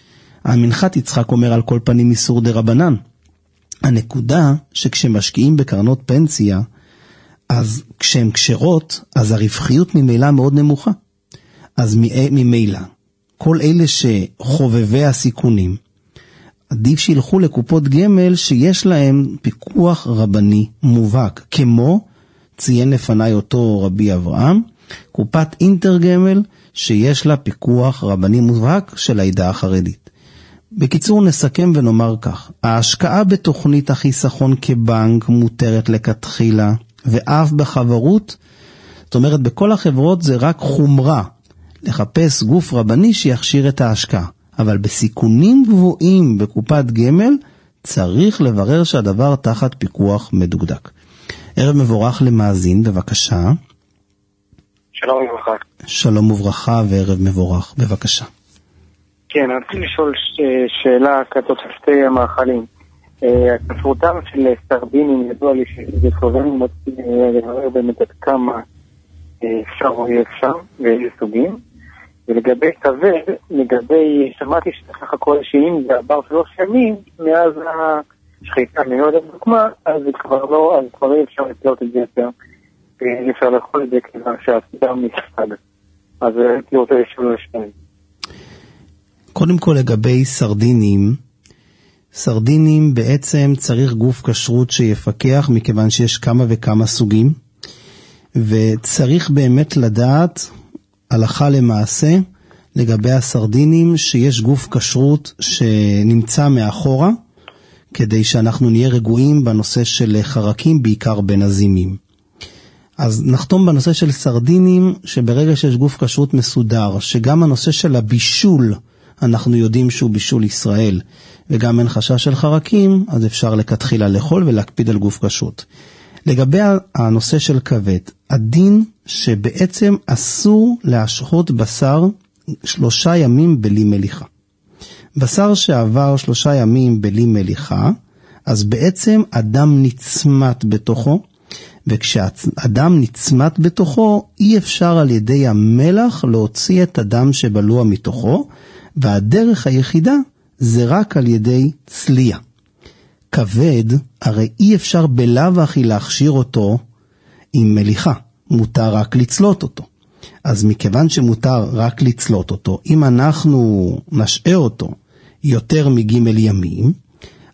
המנחת יצחק אומר על כל פנים איסור דרבנן. הנקודה שכשמשקיעים בקרנות פנסיה, אז כשהן כשרות, אז הרווחיות ממילא מאוד נמוכה. אז ממילא, כל אלה שחובבי הסיכונים, עדיף שילכו לקופות גמל שיש להם פיקוח רבני מובהק, כמו ציין לפני אותו רבי אברהם, קופת אינטרגמל שיש לה פיקוח רבני מובהק של העדה החרדית. בקיצור נסכם ונאמר כך, ההשקעה בתוכנית החיסכון כבנק מותרת לכתחילה, ואף בחברות, זאת אומרת בכל החברות זה רק חומרה, לחפש גוף רבני שיכשיר את ההשקעה, אבל בסיכונים גבוהים בקופת גמל, צריך לברר שהדבר תחת פיקוח מדוקדק. ערב מבורך למאזין, בבקשה. שלום וברכה. שלום וברכה וערב מבורך, בבקשה. כן, אני רוצה לשאול שאלה כתוספי המאכלים. הכשרותם של סרדינים ידוע לי שזה סובבים מוצאים לברר באמת עד כמה אפשר או אי אפשר ואיזה סוגים. ולגבי כבד, שמעתי שצריך הכל שאם זה עבר 3 ימים מאז השחיטה מאוד הדוקמה, אז כבר אי אפשר לתלות את זה יותר. אי אפשר לאכול את זה כיוון שהסדר מספד. אז הייתי רוצה לשאול לשתיים. קודם כל לגבי סרדינים בעצם צריך גוף כשרות שיפקח, מכיוון שיש כמה וכמה סוגים, וצריך באמת לדעת הלכה למעשה לגבי הסרדינים שיש גוף כשרות שנמצא מאחורה, כדי שאנחנו נהיה רגועים בנושא של חרקים, בעיקר בין הזימים. אז נחתום בנושא של סרדינים, שברגע שיש גוף כשרות מסודר, שגם הנושא של הבישול, אנחנו יודעים שהוא בישול ישראל, וגם אין חשש של חרקים, אז אפשר לכתחילה לאכול ולהקפיד על גוף כשרות. לגבי הנושא של כבד, הדין שבעצם אסור להשחות בשר 3 ימים בלי מליחה. בשר שעבר 3 ימים בלי מליחה, אז בעצם אדם נצמת בתוכו, וכשאדם נצמת בתוכו, אי אפשר על ידי המלח להוציא את הדם שבלוע מתוכו, והדרך היחידה זה רק על ידי צליה. כבד, הרי אי אפשר בלאו הכי להכשיר אותו עם מליחה, מותר רק לצלות אותו. אז מכיוון שמותר רק לצלות אותו, אם אנחנו נשאר אותו יותר מג' ימים,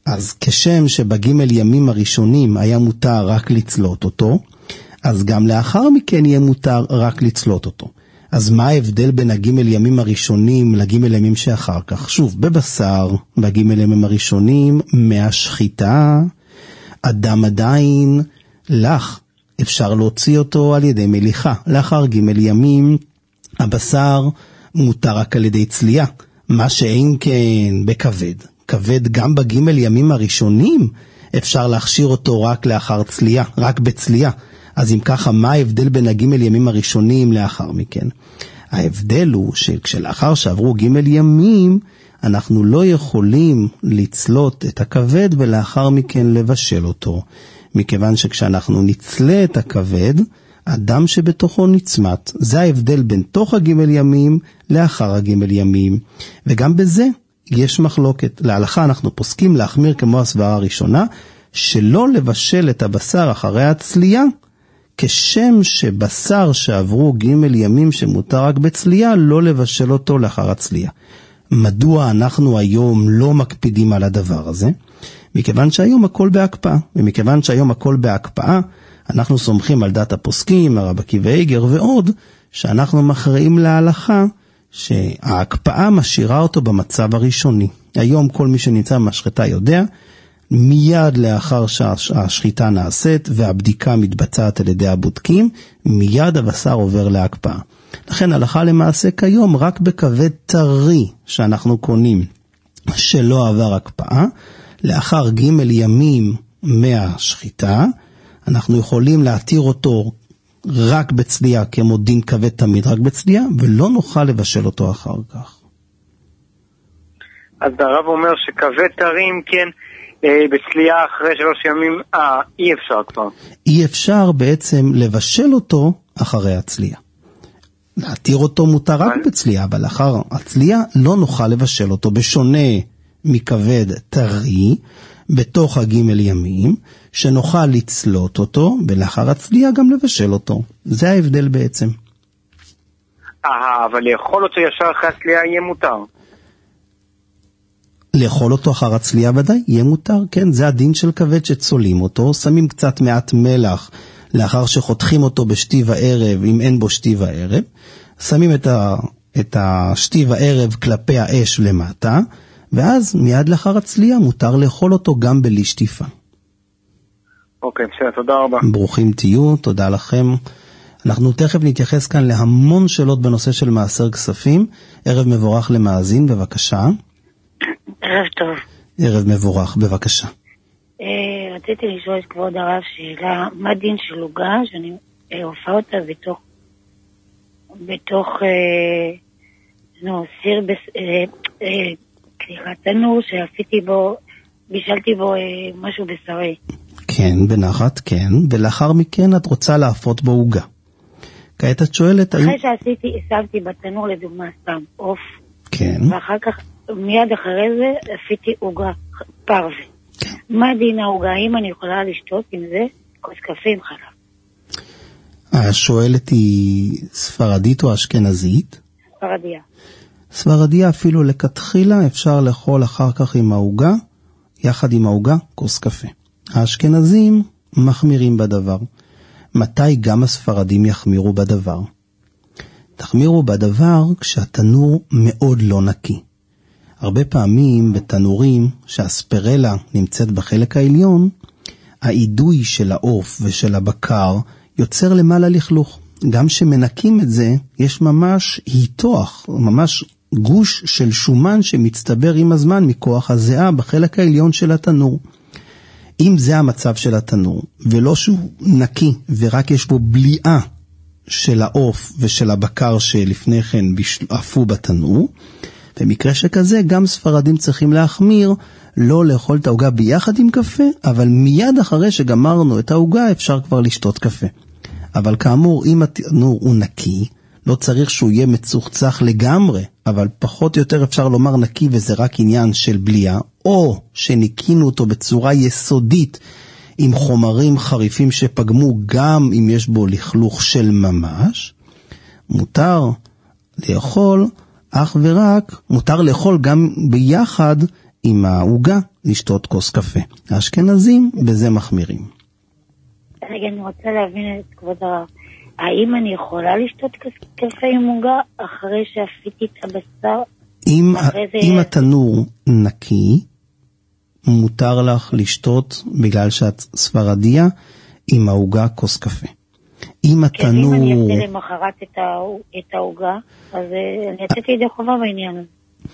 אז כשם שבגימל ימים הראשונים היה מותר רק לצלות אותו, אז גם לאחר מכן יהיה מותר רק לצלות אותו. אז מה ההבדל בין הגימל ימים הראשונים לגימל ימים שאחר כך? שוב, בבשר, בגימל ימים הראשונים, מהשחיטה, אדם עדיין לך, אפשר להוציא אותו על ידי מליחה. לאחר גימל ימים, הבשר מותר רק על ידי צלייה, מה שאין כן בכבד. כבד גם בגימל ימים הראשונים, אפשר להכשיר אותו רק לאחר צלייה, רק בצלייה. אז אם ככה, מה ההבדל בין הגימל ימים הראשונים לאחר מכן? ההבדל הוא שכשלאחר שעברו גימל ימים, אנחנו לא יכולים לצלות את הכבד ולאחר מכן לבשל אותו. מכיוון שכשאנחנו נצלה את הכבד, הדם שבתוכו נצמת. זה ההבדל בין תוך הגימל ימים לאחר הגימל ימים. וגם בזה יש מחלוקת. להלכה אנחנו פוסקים להחמיר כמו הסברה הראשונה, שלא לבשל את הבשר אחרי הצלייה, כשם שבשר שעברו גימל ימים שמותר רק בצלייה, לא לבשל אותו לאחר הצלייה. מדוע אנחנו היום לא מקפידים על הדבר הזה? מכיוון שהיום הכל בהקפאה, ומכיוון שהיום הכל בהקפאה, אנחנו סומכים על דת הפוסקים, הרב עקיבא איגר ועוד, שאנחנו מכריעים להלכה שההקפאה משאירה אותו במצב הראשוני. היום כל מי שנמצא במשחטה יודע, מיד לאחר שהשחיטה נעשית והבדיקה מתבצעת על ידי הבודקים, מיד הבשר עובר להקפאה. לכן הלכה למעשה כיום רק בכבד טרי שאנחנו קונים שלא עבר הקפאה, לאחר גימל ימים מהשחיטה, אנחנו יכולים להתיר אותו רק בצלייה כמו דין כבד תמיד רק בצלייה, ולא נוכל לבשל אותו אחר כך. אז הרב אומר שכבד טרים כן, בצלייה אחרי 3 ימים, אי אפשר כבר. אי אפשר בעצם לבשל אותו אחרי הצלייה. להתיר אותו מותר רק בצלייה, אבל אחר הצלייה לא נוכל לבשל אותו, בשונה מכבד טרי, בתוך הגימל ימים, שנוכל לצלות אותו, ולאחר הצלייה גם לבשל אותו. זה ההבדל בעצם. אבל לאכול אותו ישר אחרי הצלייה יהיה מותר. לאכול אותו אחר הצלייה ודאי, יהיה מותר, כן, זה הדין של כבד שצולים אותו, שמים קצת מעט מלח, לאחר שחותכים אותו בשתיב הערב, אם אין בו שתיב הערב, שמים את השתיב הערב כלפי האש למטה, ואז מיד לאחר הצלייה מותר לאכול אותו גם בלי שטיפה. אוקיי, בסדר, תודה רבה. ברוכים תהיו, תודה לכם. אנחנו תכף נתייחס כאן להמון שאלות בנושא של מעשר כספים. ערב מבורך למאזין, בבקשה. ערב טוב. ערב מבורך, בבקשה. רציתי לשאול את כבוד הרב שאלה, מה דין של עוגה שאני הופעה אותה בתוך סיר תנור שעשיתי בו, בישלתי בו משהו בשרי. כן, בנחת, כן, ולאחר מכן את רוצה להפות בו עוגה. כעת את שואלת... אחרי שמתי בתנור לדוגמה סתם עוף, כן. ואחר כך, מיד אחרי זה, עשיתי עוגה פרווה. כן. מה דין העוגה? האם אני יכולה לשתות עם זה כוס קפה עם חלב? השואלת היא ספרדית או אשכנזית? ספרדיה. ספרדיה אפילו לכתחילה אפשר לאכול אחר כך עם העוגה, יחד עם העוגה כוס קפה. האשכנזים מחמירים בדבר. מתי גם הספרדים יחמירו בדבר? תחמירו בדבר כשהתנור מאוד לא נקי. הרבה פעמים בתנורים שהספרלה נמצאת בחלק העליון, העידוי של העוף ושל הבקר יוצר למעלה לכלוך. גם שמנקים את זה, יש ממש היתוח, ממש גוש של שומן שמצטבר עם הזמן מכוח הזיעה בחלק העליון של התנור. אם זה המצב של התנור, ולא שהוא נקי ורק יש בו בליעה של העוף ושל הבקר שלפני כן עפו בתנור, במקרה שכזה גם ספרדים צריכים להחמיר, לא לאכול את העוגה ביחד עם קפה, אבל מיד אחרי שגמרנו את העוגה אפשר כבר לשתות קפה. אבל כאמור, אם התנור הוא נקי, לא צריך שהוא יהיה מצוחצח לגמרי, אבל פחות או יותר אפשר לומר נקי וזה רק עניין של בליעה, או שניקינו אותו בצורה יסודית עם חומרים חריפים שפגמו גם אם יש בו לכלוך של ממש, מותר לאכול אך ורק, מותר לאכול גם ביחד עם העוגה, לשתות כוס קפה. האשכנזים בזה מחמירים. רגע, אני רוצה להבין את כבוד הרב. האם אני יכולה לשתות קפה עם עוגה אחרי שאפיתי את הבשר? אם התנור נקי, מותר לך לשתות, בגלל שאת ספרדיה, עם העוגה כוס קפה. אם התנור... אם אני אעשה למחרת את העוגה, אז אני יצאתי ידי חובה בעניין הזה.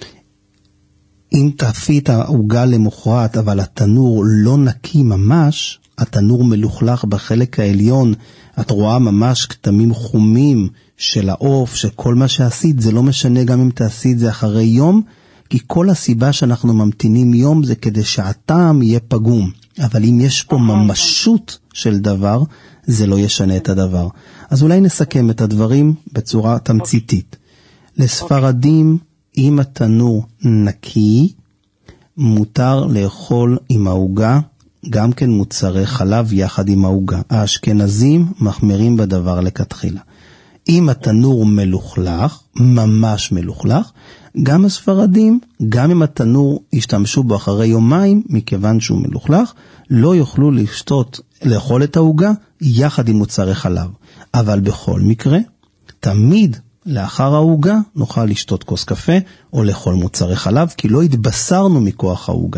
אם תאפי את העוגה למחרת, אבל התנור לא נקי ממש, התנור מלוכלך בחלק העליון, את רואה ממש כתמים חומים של העוף, שכל מה שעשית, זה לא משנה גם אם תעשי את זה אחרי יום, כי כל הסיבה שאנחנו ממתינים יום זה כדי שהטעם יהיה פגום. אבל אם יש פה ממשות של דבר, זה לא ישנה את הדבר. אז אולי נסכם את הדברים בצורה תמציתית. לספרדים, אם התנור נקי, מותר לאכול עם העוגה, גם כן מוצרי חלב יחד עם העוגה. האשכנזים מחמירים בדבר לכתחילה. אם התנור מלוכלך, ממש מלוכלך, גם הספרדים, גם אם התנור ישתמשו בו אחרי יומיים, מכיוון שהוא מלוכלך, לא יוכלו לאכול את העוגה יחד עם מוצרי חלב. אבל בכל מקרה, תמיד לאחר העוגה נוכל לשתות כוס קפה או לאכול מוצרי חלב, כי לא התבשרנו מכוח העוגה.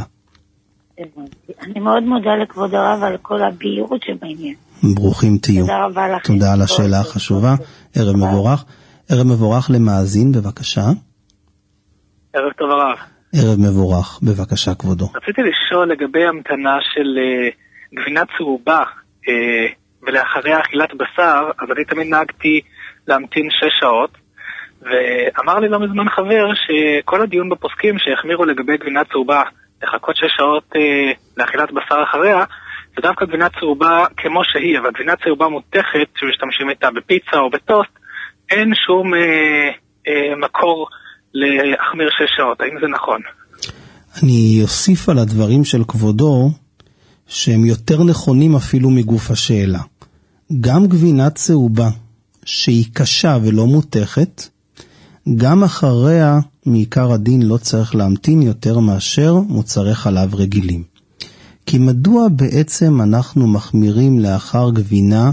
אני מאוד מודה לכבוד הרב על כל הבהירות שבעניין. ברוכים תהיו. תודה רבה לכם. תודה על השאלה החשובה. ערב מבורך. ערב מבורך למאזין, בבקשה. ערב טוב הרב. ערב מבורך, בבקשה כבודו. רציתי לשאול לגבי המתנה של גבינה צהובה ולאחריה אכילת בשר, אז אני תמיד נהגתי להמתין 6 שעות, ואמר לי לא מזמן חבר שכל הדיון בפוסקים שהחמירו לגבי גבינה צהובה לחכות 6 שעות לאכילת בשר אחריה, זה דווקא גבינה צהובה כמו שהיא, אבל גבינה צהובה מותכת שמשתמשים איתה בפיצה או בטוסט, אין שום מקור להחמיר 6 שעות. האם זה נכון? אני אוסיף על הדברים של כבודו שהם יותר נכונים אפילו מגוף השאלה. גם גבינה צהובה שהיא קשה ולא מותכת, גם אחריה מעיקר הדין לא צריך להמתין יותר מאשר מוצרי חלב רגילים. כי מדוע בעצם אנחנו מחמירים לאחר גבינה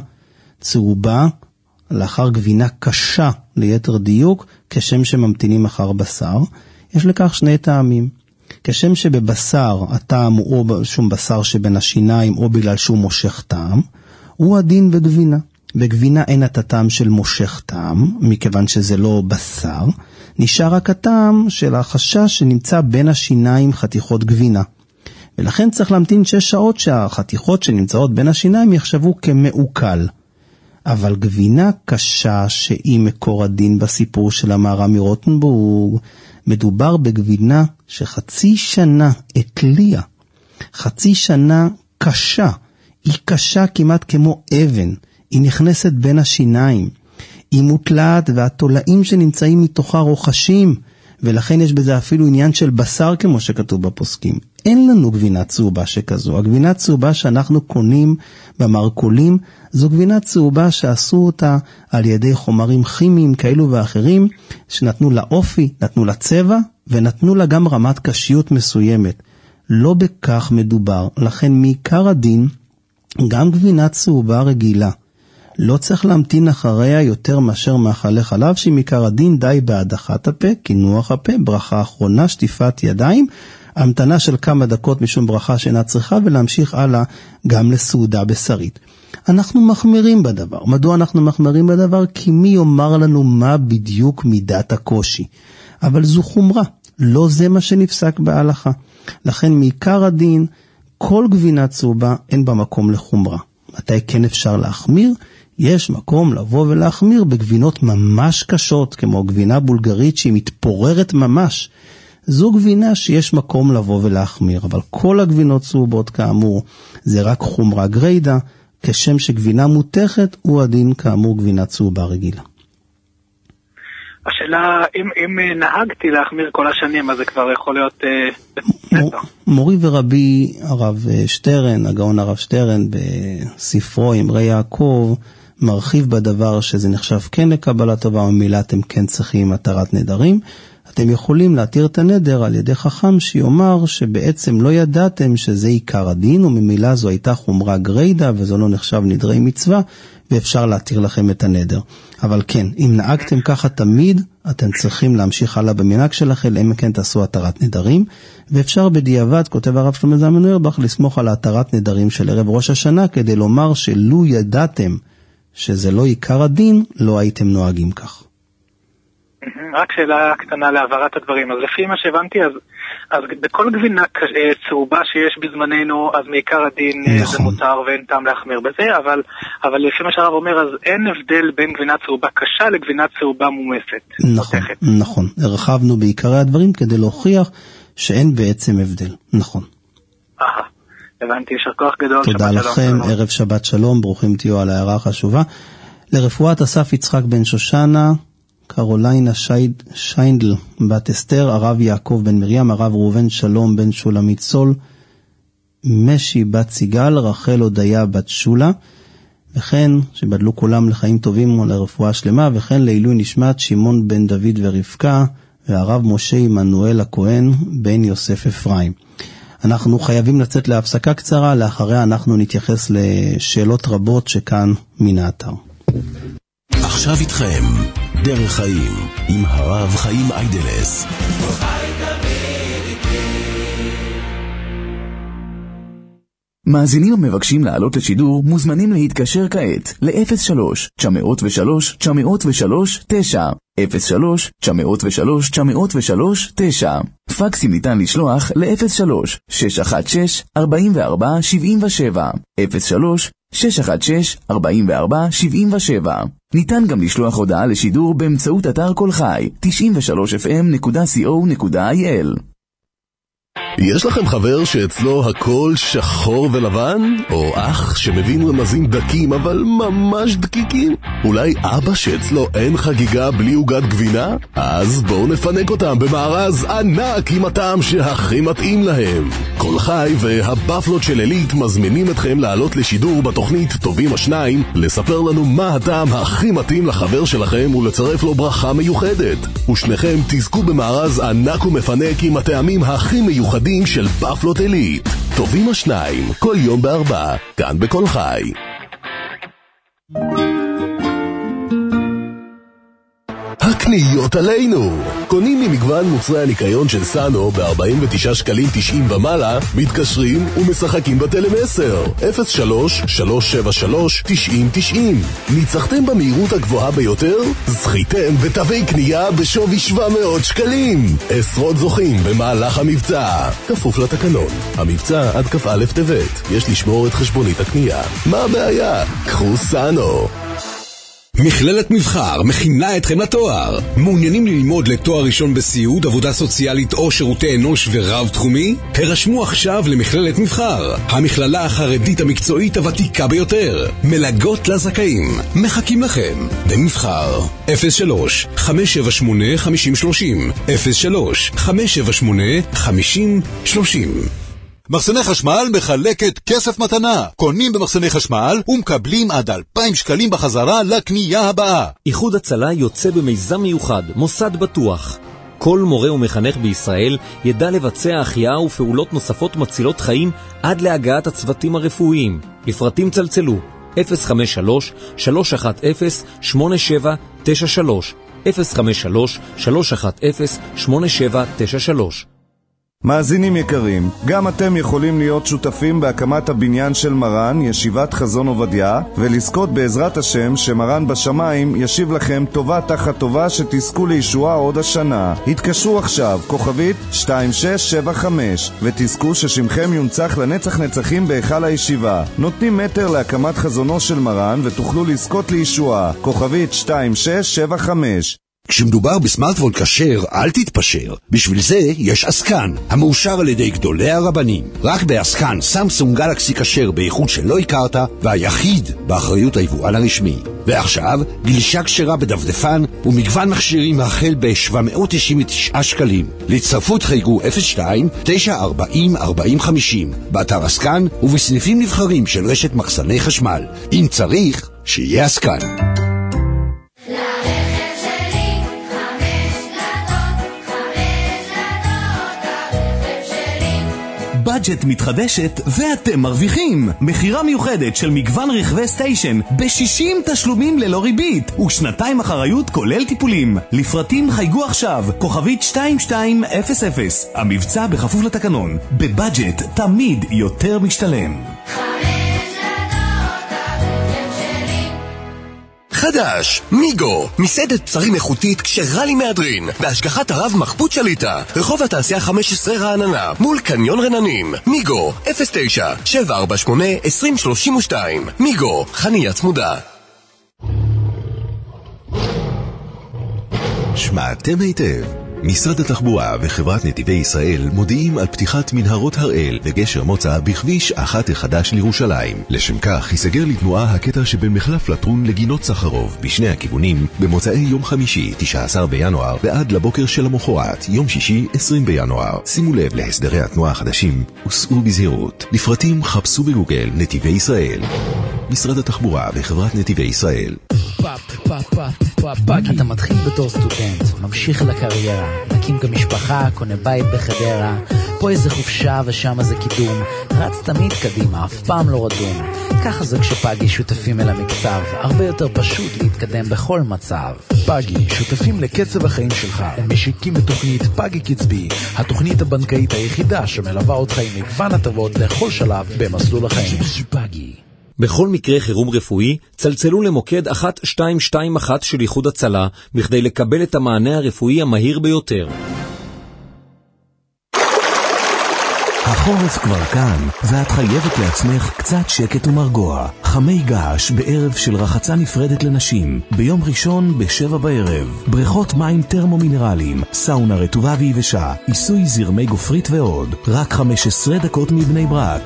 צהובה, לאחר גבינה קשה ליתר דיוק, כשם שממתינים אחר בשר? יש לכך 2 טעמים. כשם שבבשר הטעם הוא או שום בשר שבין השיניים או בגלל שהוא מושך טעם, הוא הדין בגבינה. בגבינה אין את הטעם של מושך טעם, מכיוון שזה לא בשר, נשאר רק הטעם של החשש שנמצא בין השיניים חתיכות גבינה. ולכן צריך להמתין 6 שעות שהחתיכות שנמצאות בין השיניים יחשבו כמעוקל. אבל גבינה קשה שהיא מקור הדין בסיפור של המהר"ם מרוטנבורג, מדובר בגבינה שחצי שנה התליה, חצי שנה קשה, היא קשה כמעט כמו אבן, היא נכנסת בין השיניים, היא מוטלעת והתולעים שנמצאים מתוכה רוחשים, ולכן יש בזה אפילו עניין של בשר כמו שכתוב בפוסקים. אין לנו גבינה צהובה שכזו. הגבינה צהובה שאנחנו קונים במרקולים, זו גבינה צהובה שעשו אותה על ידי חומרים כימיים כאלו ואחרים, שנתנו לה אופי, נתנו לה צבע, ונתנו לה גם רמת קשיות מסוימת. לא בכך מדובר. לכן מעיקר הדין, גם גבינה צהובה רגילה, לא צריך להמתין אחריה יותר מאשר מאכלי חלב, שמעיקר הדין די בהדחת הפה, כינוח הפה, ברכה אחרונה, שטיפת ידיים, המתנה של כמה דקות משום ברכה שאינה צריכה, ולהמשיך הלאה גם לסעודה בשרית. אנחנו מחמירים בדבר. מדוע אנחנו מחמירים בדבר? כי מי יאמר לנו מה בדיוק מידת הקושי. אבל זו חומרה, לא זה מה שנפסק בהלכה. לכן מעיקר הדין, כל גבינה צהובה אין בה מקום לחומרה. מתי כן אפשר להחמיר? יש מקום לבוא ולהחמיר בגבינות ממש קשות, כמו גבינה בולגרית שהיא מתפוררת ממש. זו גבינה שיש מקום לבוא ולהחמיר, אבל כל הגבינות צהובות כאמור זה רק חומרה גריידה, כשם שגבינה מותכת הוא הדין כאמור גבינה צהובה רגילה. השאלה, אם נהגתי להחמיר כל השנים, אז זה כבר יכול להיות... מורי ורבי הרב שטרן, הגאון הרב שטרן, בספרו אמרי יעקב, מרחיב בדבר שזה נחשב כן לקבלה טובה, ומילה אתם כן צריכים מטרת נדרים. אתם יכולים להתיר את הנדר על ידי חכם שיאמר שבעצם לא ידעתם שזה עיקר הדין, וממילא זו הייתה חומרה גריידה וזו לא נחשב נדרי מצווה, ואפשר להתיר לכם את הנדר. אבל כן, אם נהגתם ככה תמיד, אתם צריכים להמשיך הלאה במנהג שלכם, אם כן תעשו התרת נדרים, ואפשר בדיעבד, כותב הרב שלמה זלמן אוירבך, לסמוך על התרת נדרים של ערב ראש השנה, כדי לומר שלו ידעתם שזה לא עיקר הדין, לא הייתם נוהגים כך. רק שאלה קטנה להעברת הדברים. אז לפי מה שהבנתי, אז בכל גבינה צהובה שיש בזמננו, אז מעיקר הדין זה מותר ואין טעם להחמיר בזה, אבל לפי מה שהרב אומר, אז אין הבדל בין גבינה צהובה קשה לגבינה צהובה מומסת. נכון, נכון. הרחבנו בעיקרי הדברים כדי להוכיח שאין בעצם הבדל. נכון. הבנתי, יישר כוח גדול. תודה לכם, ערב שבת שלום, ברוכים תהיו על ההערה החשובה. לרפואת אסף יצחק בן שושנה, קרוליינה שיינדל בת אסתר, הרב יעקב בן מרים, הרב ראובן שלום בן שולמית סול, משי בת סיגל, רחל הודיה בת שולה, וכן שבדלו כולם לחיים טובים ולרפואה שלמה, וכן לעילוי נשמת שמעון בן דוד ורבקה, והרב משה עמנואל הכהן בן יוסף אפרים. אנחנו חייבים לצאת להפסקה קצרה, לאחריה אנחנו נתייחס לשאלות רבות שכאן מן האתר. עכשיו איתכם, דרך חיים, עם הרב חיים איידלס. מאזינים המבקשים לעלות לשידור מוזמנים להתקשר כעת ל-03-903-903-9 03-903-903-9 פקסים ניתן לשלוח ל-03-616-4477 03-616-4477 ניתן גם לשלוח הודעה לשידור באמצעות אתר כל חי 93fm.co.il. יש לכם חבר שאצלו הכל שחור ולבן? או אח שמבין רמזים דקים אבל ממש דקיקים? אולי אבא שאצלו אין חגיגה בלי עוגת גבינה? אז בואו נפנק אותם במארז ענק עם הטעם שהכי מתאים להם. כל חי והבפלות של אלית מזמינים אתכם לעלות לשידור בתוכנית טובים השניים, לספר לנו מה הטעם הכי מתאים לחבר שלכם ולצרף לו ברכה מיוחדת. ושניכם תזכו במארז ענק ומפנק עם הטעמים הכי מיוחדים של בפלות אלית. טובים השניים, כל יום ב16:00, כאן בכל חי. הקניות עלינו. קונים ממגוון מוצרי הניקיון של סאנו ב-49 שקלים 90 ומעלה, מתקשרים ומשחקים בטלמסר 03-373-9090. ניצחתם במהירות הגבוהה ביותר? זכיתם בתווי קנייה בשווי 700 שקלים. עשרות זוכים במהלך המבצע, כפוף לתקנון. המבצע עד כ"א טבת. יש לשמור את חשבונית הקנייה. מה הבעיה? קחו סאנו. מכללת מבחר מכינה אתכם לתואר. מעוניינים ללמוד לתואר ראשון בסיעוד, עבודה סוציאלית או שירותי אנוש ורב תחומי? הרשמו עכשיו למכללת מבחר, המכללה החרדית המקצועית הוותיקה ביותר. מלגות לזכאים מחכים לכם במבחר. 03-578-5030 03-578-5030. מחסני חשמל מחלקת כסף מתנה. קונים במחסני חשמל ומקבלים עד 2,000 שקלים בחזרה לקנייה הבאה. איחוד הצלה יוצא במיזם מיוחד, מוסד בטוח. כל מורה ומחנך בישראל ידע לבצע החייאה ופעולות נוספות מצילות חיים עד להגעת הצוותים הרפואיים. לפרטים צלצלו 053-310-8793 053-310-8793. מאזינים יקרים, גם אתם יכולים להיות שותפים בהקמת הבניין של מרן, ישיבת חזון עובדיה, ולזכות בעזרת השם שמרן בשמיים ישיב לכם טובה תחת טובה שתזכו לישועה עוד השנה. התקשרו עכשיו, כוכבית 2675, ותזכו ששמכם יונצח לנצח נצחים בהיכל הישיבה. נותנים מטר להקמת חזונו של מרן ותוכלו לזכות לישועה. כוכבית 2675. כשמדובר בסמארטפון כשר, אל תתפשר. בשביל זה יש אסקן, המאושר על ידי גדולי הרבנים. רק באסקן, סמסונג גלקסי כשר באיכות שלא הכרת, והיחיד באחריות היבואן הרשמי. ועכשיו, גלישה כשרה בדפדפן, ומגוון מכשירים החל ב-799 שקלים. להצטרפות חייגו 02-940-4050, באתר אסקן ובסניפים נבחרים של רשת מחסני חשמל. אם צריך, שיהיה אסקן. בבאג'ט מתחדשת ואתם מרוויחים. מחירה מיוחדת של מגוון רכבי סטיישן ב-60 תשלומים ללא ריבית ושנתיים אחריות כולל טיפולים. לפרטים חייגו עכשיו, כוכבית 2200. המבצע בכפוף לתקנון. בבאג'ט תמיד יותר משתלם. חדש, מיגו, מסעדת בשרים איכותית כשרה למהדרין, בהשגחת הרב מחפות שליטה, רחוב התעשייה 15 רעננה, מול קניון רננים. מיגו, 09-748-2032. מיגו, חניה צמודה. שמעתם היטב. משרד התחבורה וחברת נתיבי ישראל מודיעים על פתיחת מנהרות הראל וגשר מוצא בכביש 1 החדש לירושלים. לשם כך ייסגר לתנועה הקטע שבין מחלף לטרון לגינות סחרוב בשני הכיוונים במוצאי יום חמישי 19 בינואר ועד לבוקר של המחרת יום שישי 20 בינואר. שימו לב להסדרי התנועה החדשים וסעו בזהירות. לפרטים חפשו בגוגל נתיבי ישראל. משרד התחבורה וחברת נתיבי ישראל. אתה מתחיל בתור סטודנט, ממשיך לקריירה, מקים כמשפחה, קונה בית בחדרה, פה איזה חופשה ושם איזה קידום, רץ תמיד קדימה, אף פעם לא רדום. ככה זה כשפאגי שותפים אל המקצב, הרבה יותר פשוט להתקדם בכל מצב. פאגי, שותפים לקצב החיים שלך, ומשיקים בתוכנית פאגי קצבי, התוכנית הבנקאית היחידה שמלווה אותך עם מגוון הטבות לכל שלב במסלול החיים. פאגי. בכל מקרה חירום רפואי, צלצלו למוקד 1221 של איחוד הצלה, בכדי לקבל את המענה הרפואי המהיר ביותר. החורף כבר כאן, ואת חייבת לעצמך קצת שקט ומרגוע. חמי געש בערב של רחצה נפרדת לנשים, ביום ראשון ב-7 בערב. בריכות מים טרמומינרליים, סאונה רטובה ויבשה, עיסוי זרמי גופרית ועוד. רק 15 דקות מבני ברק,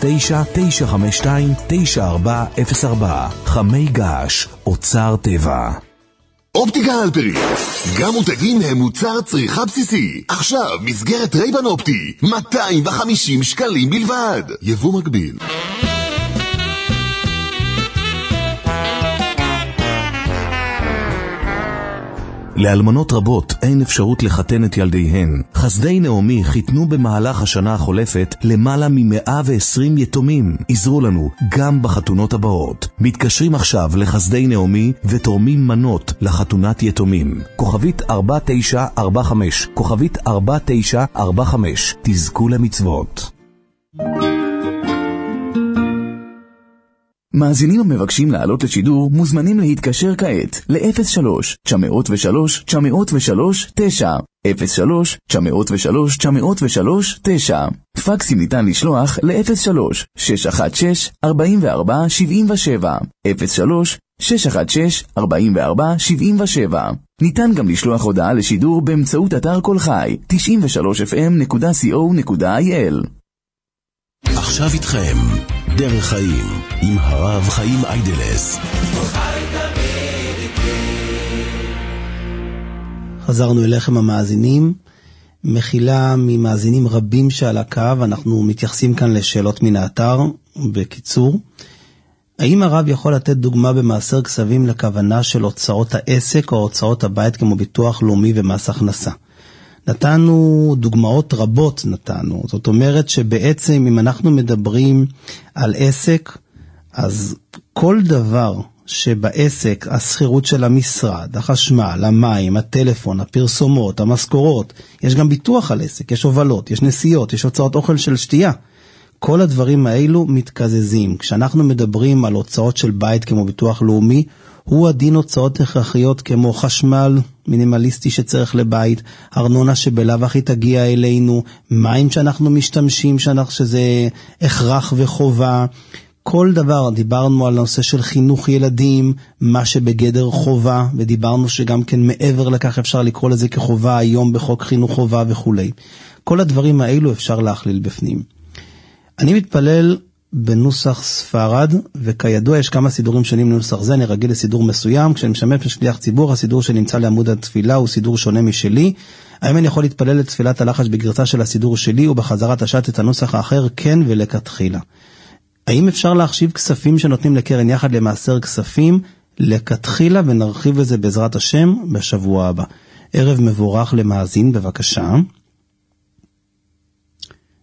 09-952-9404. חמי געש, אוצר טבע. אופטיקה אלפרין, גם מותגים הם מוצר צריכה בסיסי. עכשיו מסגרת רייבן אופטי 250 שקלים בלבד, יבוא מקביל. לאלמנות רבות אין אפשרות לחתן את ילדיהן. חסדי נעמי חיתנו במהלך השנה החולפת למעלה מ-120 יתומים. עזרו לנו גם בחתונות הבאות. מתקשרים עכשיו לחסדי נעמי ותורמים מנות לחתונת יתומים. כוכבית 4945, כוכבית 4945. תזכו למצוות. מאזינים המבקשים לעלות לשידור מוזמנים להתקשר כעת ל-03-903-903-9 03-903-903-9 פקסים ניתן לשלוח ל-03-616-4477 03-616-4477. ניתן גם לשלוח הודעה לשידור באמצעות אתר כל חי 93fm.co.il. עכשיו איתכם דרך חיים עם הרב חיים איידלס. חזרנו אליכם המאזינים, מחילה ממאזינים רבים שעל הקו, אנחנו מתייחסים כאן לשאלות מן האתר בקיצור. האם הרב יכול לתת דוגמה במעשר כספים לכוונה של הוצאות העסק או הוצאות הבית כמו ביטוח לאומי ומס הכנסה? נתנו דוגמאות רבות, זאת אומרת שבעצם אם אנחנו מדברים על עסק, אז כל דבר שבעסק, הסחירות של המשרד, החשמל, המים, הטלפון, הפרסומות, המשכורות, יש גם ביטוח על עסק, יש הובלות, יש נסיעות, יש הוצאות אוכל של שתייה. כל הדברים האלו מתקזזים. כשאנחנו מדברים על הוצאות של בית כמו ביטוח לאומי, הוא הדין הוצאות הכרחיות כמו חשמל מינימליסטי שצריך לבית, ארנונה שבלאו הכי תגיע אלינו, מים שאנחנו משתמשים, שזה הכרח וחובה, כל דבר. דיברנו על הנושא של חינוך ילדים, מה שבגדר חובה, ודיברנו שגם כן מעבר לכך אפשר לקרוא לזה כחובה היום בחוק חינוך חובה וכו'. כל הדברים האלו אפשר להכליל בפנים. אני מתפלל בנוסח ספרד, וכידוע יש כמה סידורים שונים לנוסח זה. אני רגיל לסידור מסוים, כשאני משמש בשליח ציבור, הסידור שנמצא לעמוד התפילה הוא סידור שונה משלי. האם אני יכול להתפלל לתפילת הלחש בגרסה של הסידור שלי, ובחזרת השעת את הנוסח האחר? כן, ולכתחילה. האם אפשר להחשיב כספים שנותנים לקרן יחד למעשר כספים? לכתחילה, ונרחיב לזה בעזרת השם בשבוע הבא. ערב מבורך למאזין, בבקשה.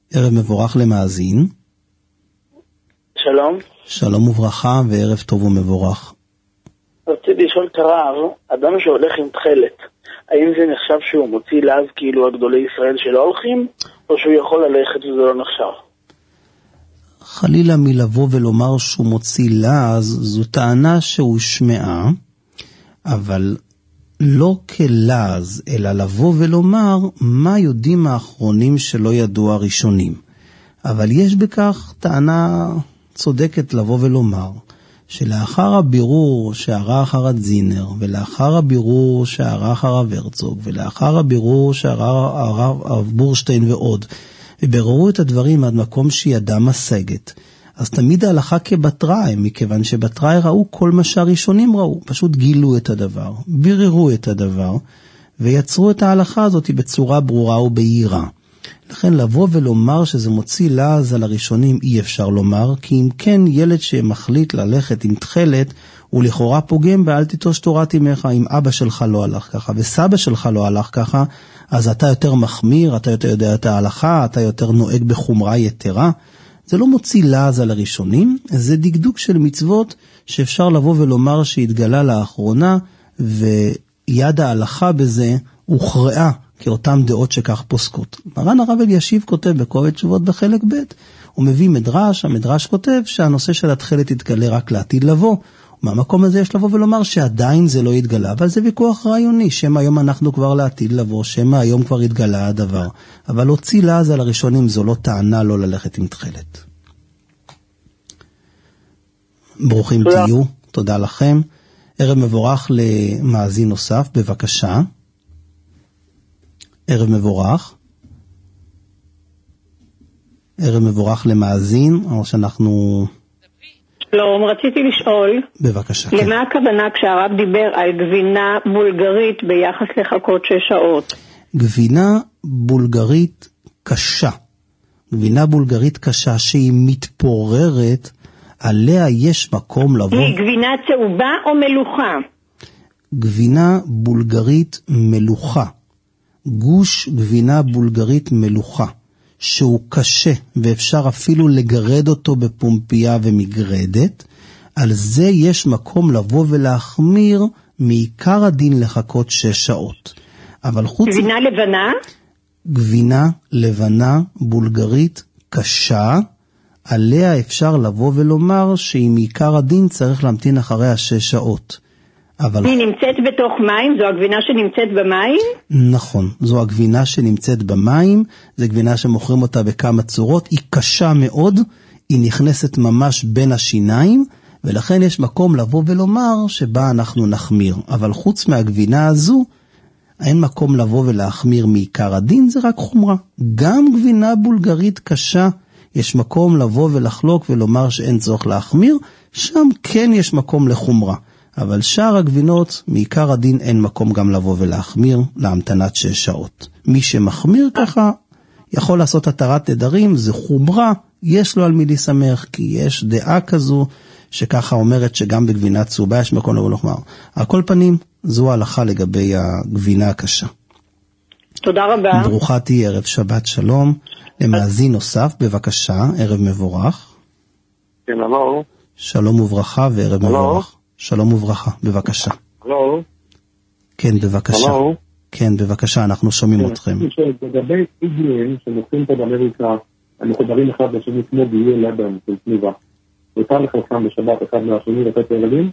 ערב מבורך למאזין. שלום. שלום וברכה וערב טוב ומבורך. רציתי לשאול את הרב, אדם שהולך עם תחלת, האם זה נחשב שהוא מוציא לעז כאילו הגדולי ישראל שלא הולכים, או שהוא יכול ללכת וזה לא נחשב? חלילה מלבוא ולומר שהוא מוציא לעז, זו טענה שהוא שמעה, אבל לא כלעז, אלא לבוא ולומר מה יודעים האחרונים שלא ידעו הראשונים. אבל יש בכך טענה צודקת לבוא ולומר, שלאחר הבירור שערך הרב זינר, ולאחר הבירור שערך הרב הרצוג, ולאחר הבירור שערך הרב בורשטיין ועוד, ובררו את הדברים עד מקום שידה משגת, אז תמיד ההלכה כבתראי, מכיוון שבתראי ראו כל מה שהראשונים ראו, פשוט גילו את הדבר, ביררו את הדבר, ויצרו את ההלכה הזאת בצורה ברורה ובהירה. לכן לבוא ולומר שזה מוציא לעז על הראשונים אי אפשר לומר, כי אם כן ילד שמחליט ללכת עם תחלת, הוא לכאורה פוגם באל תיטוש תורת אמך. אם אבא שלך לא הלך ככה וסבא שלך לא הלך ככה, אז אתה יותר מחמיר, אתה יותר יודע את ההלכה, אתה יותר נוהג בחומרה יתרה. זה לא מוציא לעז על הראשונים, זה דקדוק של מצוות שאפשר לבוא ולומר שהתגלה לאחרונה, ויד ההלכה בזה הוכרעה כאותן דעות שכך פוסקות. מרן הרב אלישיב כותב בקובץ תשובות בחלק ב', הוא מביא מדרש, המדרש כותב שהנושא של התחלת יתגלה רק לעתיד לבוא, ומהמקום הזה יש לבוא ולומר שעדיין זה לא יתגלה, אבל זה ויכוח רעיוני, שמה היום אנחנו כבר לעתיד לבוא, שמה היום כבר יתגלה הדבר, אבל הוציא לעז על הראשונים זו לא טענה לא ללכת עם תחלת. ברוכים תהיו, תודה לכם. ערב מבורך למאזין נוסף, בבקשה. ערב מבורך. ערב מבורך למאזין, או שאנחנו... שלום, רציתי לשאול. בבקשה. למה הכוונה כשהרב דיבר על גבינה בולגרית ביחס לחכות 6 שעות? גבינה בולגרית קשה. גבינה בולגרית קשה שהיא מתפוררת, עליה יש מקום לבוא... היא גבינה צהובה או מלוכה? גבינה בולגרית מלוכה. גוש גבינה בולגרית מלוכה, שהוא קשה ואפשר אפילו לגרד אותו בפומפייה ומגרדת, על זה יש מקום לבוא ולהחמיר מעיקר הדין לחכות 6 שעות. אבל חוץ... גבינה לבנה? גבינה לבנה בולגרית קשה, עליה אפשר לבוא ולומר שעם עיקר הדין צריך להמתין אחרי 6 שעות. אבל... היא נמצאת בתוך מים? זו הגבינה שנמצאת במים? נכון, זו הגבינה שנמצאת במים, זו גבינה שמוכרים אותה בכמה צורות, היא קשה מאוד, היא נכנסת ממש בין השיניים, ולכן יש מקום לבוא ולומר שבה אנחנו נחמיר. אבל חוץ מהגבינה הזו, אין מקום לבוא ולהחמיר מעיקר הדין, זה רק חומרה. גם גבינה בולגרית קשה, יש מקום לבוא ולחלוק ולומר שאין צורך להחמיר, שם כן יש מקום לחומרה. אבל שאר הגבינות, מעיקר הדין אין מקום גם לבוא ולהחמיר להמתנת 6 שעות. מי שמחמיר ככה, יכול לעשות התרת נדרים, זה חומרה, יש לו על מי להסמך, כי יש דעה כזו, שככה אומרת שגם בגבינה צהובה יש מקום לבוא לחמר. על כל פנים, זו ההלכה לגבי הגבינה הקשה. תודה רבה. ברוכה תהי, ערב שבת שלום. למאזין נוסף, בבקשה, ערב מבורך. כן, הלו. שלום וברכה וערב מבורך. שלום וברכה, בבקשה. הלו. כן, בבקשה. הלו. כן, בבקשה, אנחנו שומעים אתכם. לגבי איגלויים שנוסעים פה באמריקה, המחוברים אחד לשני כמו דיור לבן של סביבה. יותר לחלקם בשבת אחד מהשני לתת לילדים?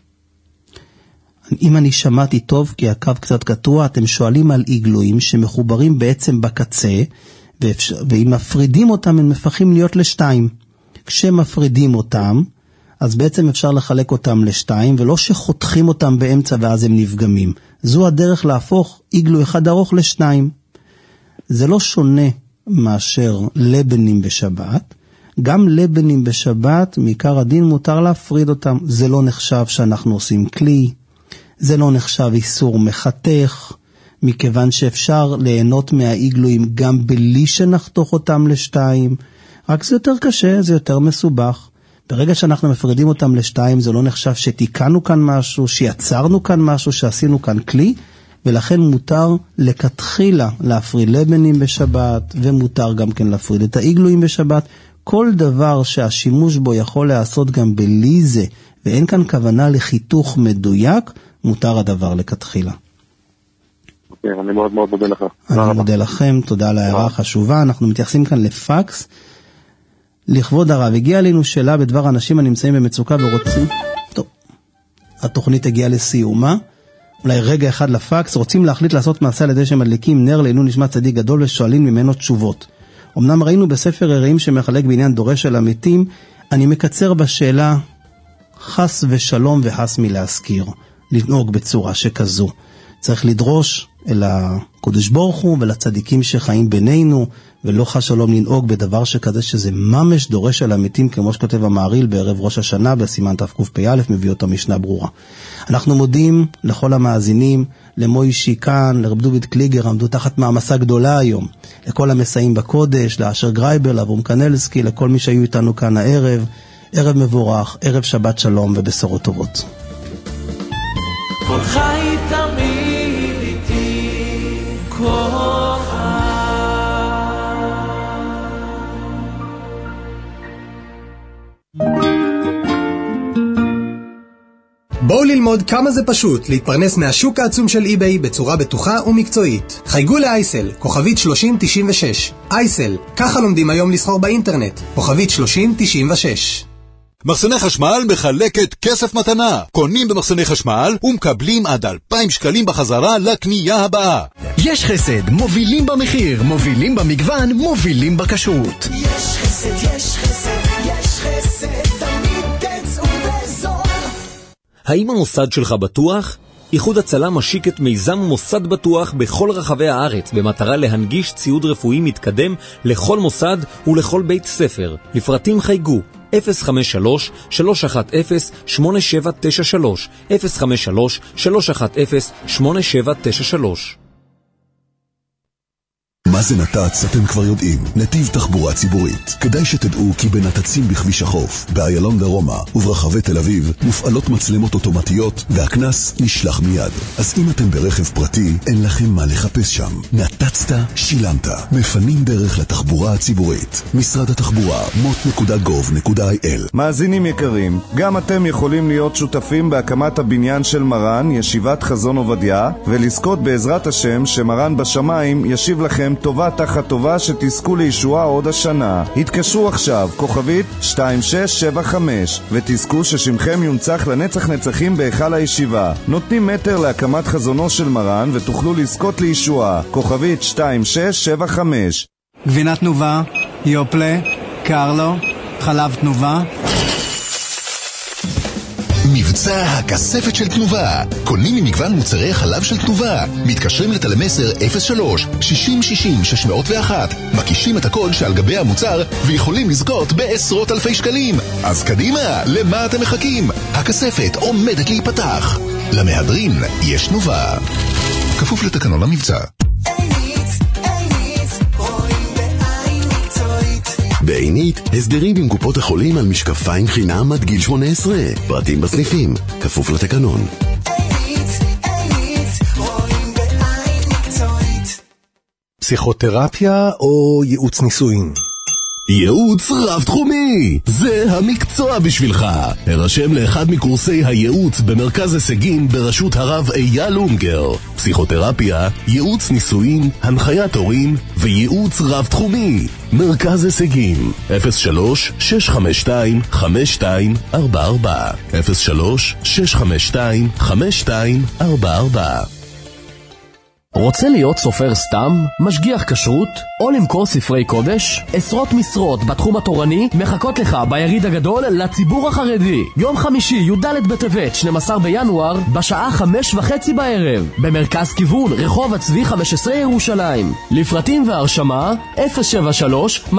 אם אני שמעתי טוב, כי הקו קצת קטוע, אתם שואלים על איגלויים שמחוברים בעצם בקצה, ואם מפרידים אותם הם מפכים להיות לשתיים. כשמפרידים אותם, אז בעצם אפשר לחלק אותם לשתיים, ולא שחותכים אותם באמצע ואז הם נפגמים. זו הדרך להפוך איגלו אחד ארוך לשתיים. זה לא שונה מאשר לבנים בשבת. גם לבנים בשבת, מעיקר הדין מותר להפריד אותם. זה לא נחשב שאנחנו עושים כלי. זה לא נחשב איסור מחתך. מכיוון שאפשר ליהנות מהאיגלויים גם בלי שנחתוך אותם לשתיים. רק זה יותר קשה, זה יותר מסובך. ברגע שאנחנו מפרידים אותם לשתיים, זה לא נחשב שתיקנו כאן משהו, שיצרנו כאן משהו, שעשינו כאן כלי, ולכן מותר לכתחילה להפריד לבנים בשבת, ומותר גם כן להפריד את העיגלויים בשבת. כל דבר שהשימוש בו יכול לעשות גם בלי זה, ואין כאן כוונה לחיתוך מדויק, מותר הדבר לכתחילה. אני מאוד מאוד מודה לך. אני מודה לכם, תודה על ההערה החשובה. אנחנו מתייחסים כאן לפקס. לכבוד הרב, הגיעה אלינו שאלה בדבר אנשים הנמצאים במצוקה ורוצים... טוב, התוכנית הגיעה לסיומה. אולי רגע אחד לפקס, רוצים להחליט לעשות מעשה על ידי שמדליקים נר לעילוי נשמת צדיק גדול ושואלים ממנו תשובות. אמנם ראינו בספר יראים שמחלק בעניין דורש של המתים, אני מקצר בשאלה חס ושלום וחס מלהזכיר, לנהוג בצורה שכזו. צריך לדרוש אל הקדוש ברוך הוא ולצדיקים שחיים בינינו, ולא חס שלום לנהוג בדבר שכזה שזה ממש דורש על המתים, כמו שכותב המעריל בערב ראש השנה בסימן תקפ"א, מביא אותו משנה ברורה. אנחנו מודים לכל המאזינים, למוישי כאן, לרב דוד קליגר, עמדו תחת מעמסה גדולה היום, לכל המסעים בקודש, לאשר גרייבר, לאברום קנלסקי, לכל מי שהיו איתנו כאן הערב. ערב מבורך, ערב שבת שלום ובשורות טובות. כל חי תמיד איתי, כל חי. בואו ללמוד כמה זה פשוט להתפרנס מהשוק העצום של eBay בצורה בטוחה ומקצועית. חייגו לאייסל, כוכבית 3096. אייסל, ככה לומדים היום לסחור באינטרנט. כוכבית 3096. מחסני חשמל מחלקת כסף מתנה. קונים במחסני חשמל ומקבלים עד 2,000 שקלים בחזרה לקנייה הבאה. יש חסד, מובילים במחיר, מובילים במגוון, מובילים בכשרות. יש חסד, יש חסד, יש חסד, תמיד תצאו בזול. האם המוסד שלך בטוח? איחוד הצלה משיק את מיזם מוסד בטוח בכל רחבי הארץ במטרה להנגיש ציוד רפואי מתקדם לכל מוסד ולכל בית ספר. לפרטים חייגו 053-310-8793 053-310-8793. מה זה נת"צ אתם כבר יודעים, נתיב תחבורה ציבורית. כדאי שתדעו כי בנת"צים בכביש החוף, באיילון דרומה וברחבי תל אביב מופעלות מצלמות אוטומטיות והכנס נשלח מיד. אז אם אתם ברכב פרטי, אין לכם מה לחפש שם. נת"צת, שילמת. מפנים דרך לתחבורה הציבורית. משרד התחבורה, mot.gov.il. מאזינים יקרים, גם אתם יכולים להיות שותפים בהקמת הבניין של מרן, ישיבת חזון עובדיה, ולזכות בעזרת השם שמרן בשמיים ישיב לכם טובה תחת טובה שתזכו לישועה עוד השנה. התקשרו עכשיו, כוכבית 2675, ותזכו ששמכם יונצח לנצח נצחים בהיכל הישיבה. נותנים מטר להקמת חזונו של מרן ותוכלו לזכות לישועה. כוכבית 2675. גבינה תנובה, יופלה, קרלו, חלב תנובה. מבצע הכספת של תנובה. קונים ממגוון מוצרי חלב של תנובה. מתקשרים לטלמסר 03-6060-601. מקישים את הקוד שעל גבי המוצר ויכולים לזכות בעשרות אלפי שקלים. אז קדימה, למה אתם מחכים? הכספת עומדת להיפתח. למהדרין יש תנובה. כפוף לתקנון המבצע. בעינית, הסדרים עם קופות החולים על משקפיים חינם עד גיל 18. פרטים בסניפים, כפוף לתקנון. פסיכותרפיה או ייעוץ נישואין? ייעוץ רב-תחומי, זה המקצוע בשבילך. הרשם לאחד מקורסי הייעוץ במרכז הישגים בראשות הרב אייל אונגר. פסיכותרפיה, ייעוץ נישואין, הנחיית הורים וייעוץ רב-תחומי. מרכז הישגים 03-652-5244 03-652-5244. רוצה להיות סופר סתם? משגיח כשרות? או למכור ספרי קודש? עשרות משרות בתחום התורני מחכות לך ביריד הגדול לציבור החרדי. יום חמישי, י"ד בטבת, 12 בינואר, בשעה 5:30 בערב, במרכז כיוון, רחוב הצבי 15 ירושלים. לפרטים והרשמה, 073-280-0316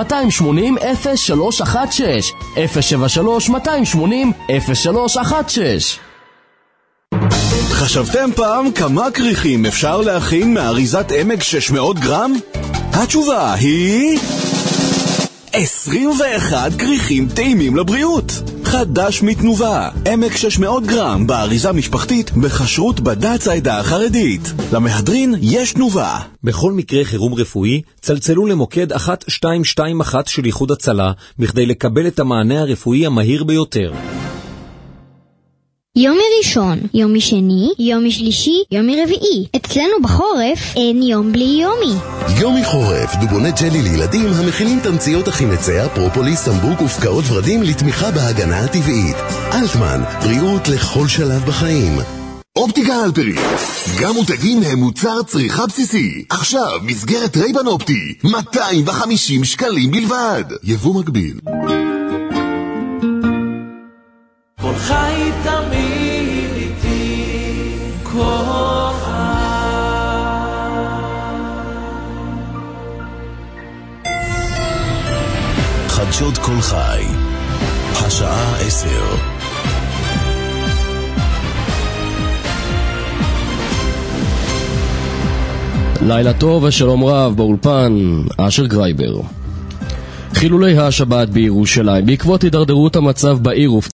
073-280-0316. חשבתם פעם כמה כריכים אפשר להכין מאריזת עמק 600 גרם? התשובה היא 21 כריכים טעימים לבריאות. חדש מתנובה, עמק 600 גרם באריזה משפחתית בכשרות בד"ץ העדה החרדית. למהדרין יש תנובה. בכל מקרה חירום רפואי, צלצלו למוקד 1221 של איחוד הצלה, בכדי לקבל את המענה הרפואי המהיר ביותר. יומי ראשון, יומי שני, יומי שלישי, יומי רביעי. אצלנו בחורף אין יום בלי יומי. יומי חורף, דובוני ג'לי לילדים המכילים תמציות החינציה, פרופוליס, סמבוק ופקעות ורדים לתמיכה בהגנה הטבעית. אלטמן, בריאות לכל שלב בחיים. אופטיקה אלפרי, גם מותגים הם מוצר צריכה בסיסי. עכשיו מסגרת רייבן אופטי 250 שקלים בלבד, יבוא מקביל. כל חי תמיד איתי, כל חדשות כל חי, השעה 10. לילה טוב ושלום רב, באולפן אשר גרייבר. חילולי השבת בירושלים בעקבות הידרדרות המצב בעיר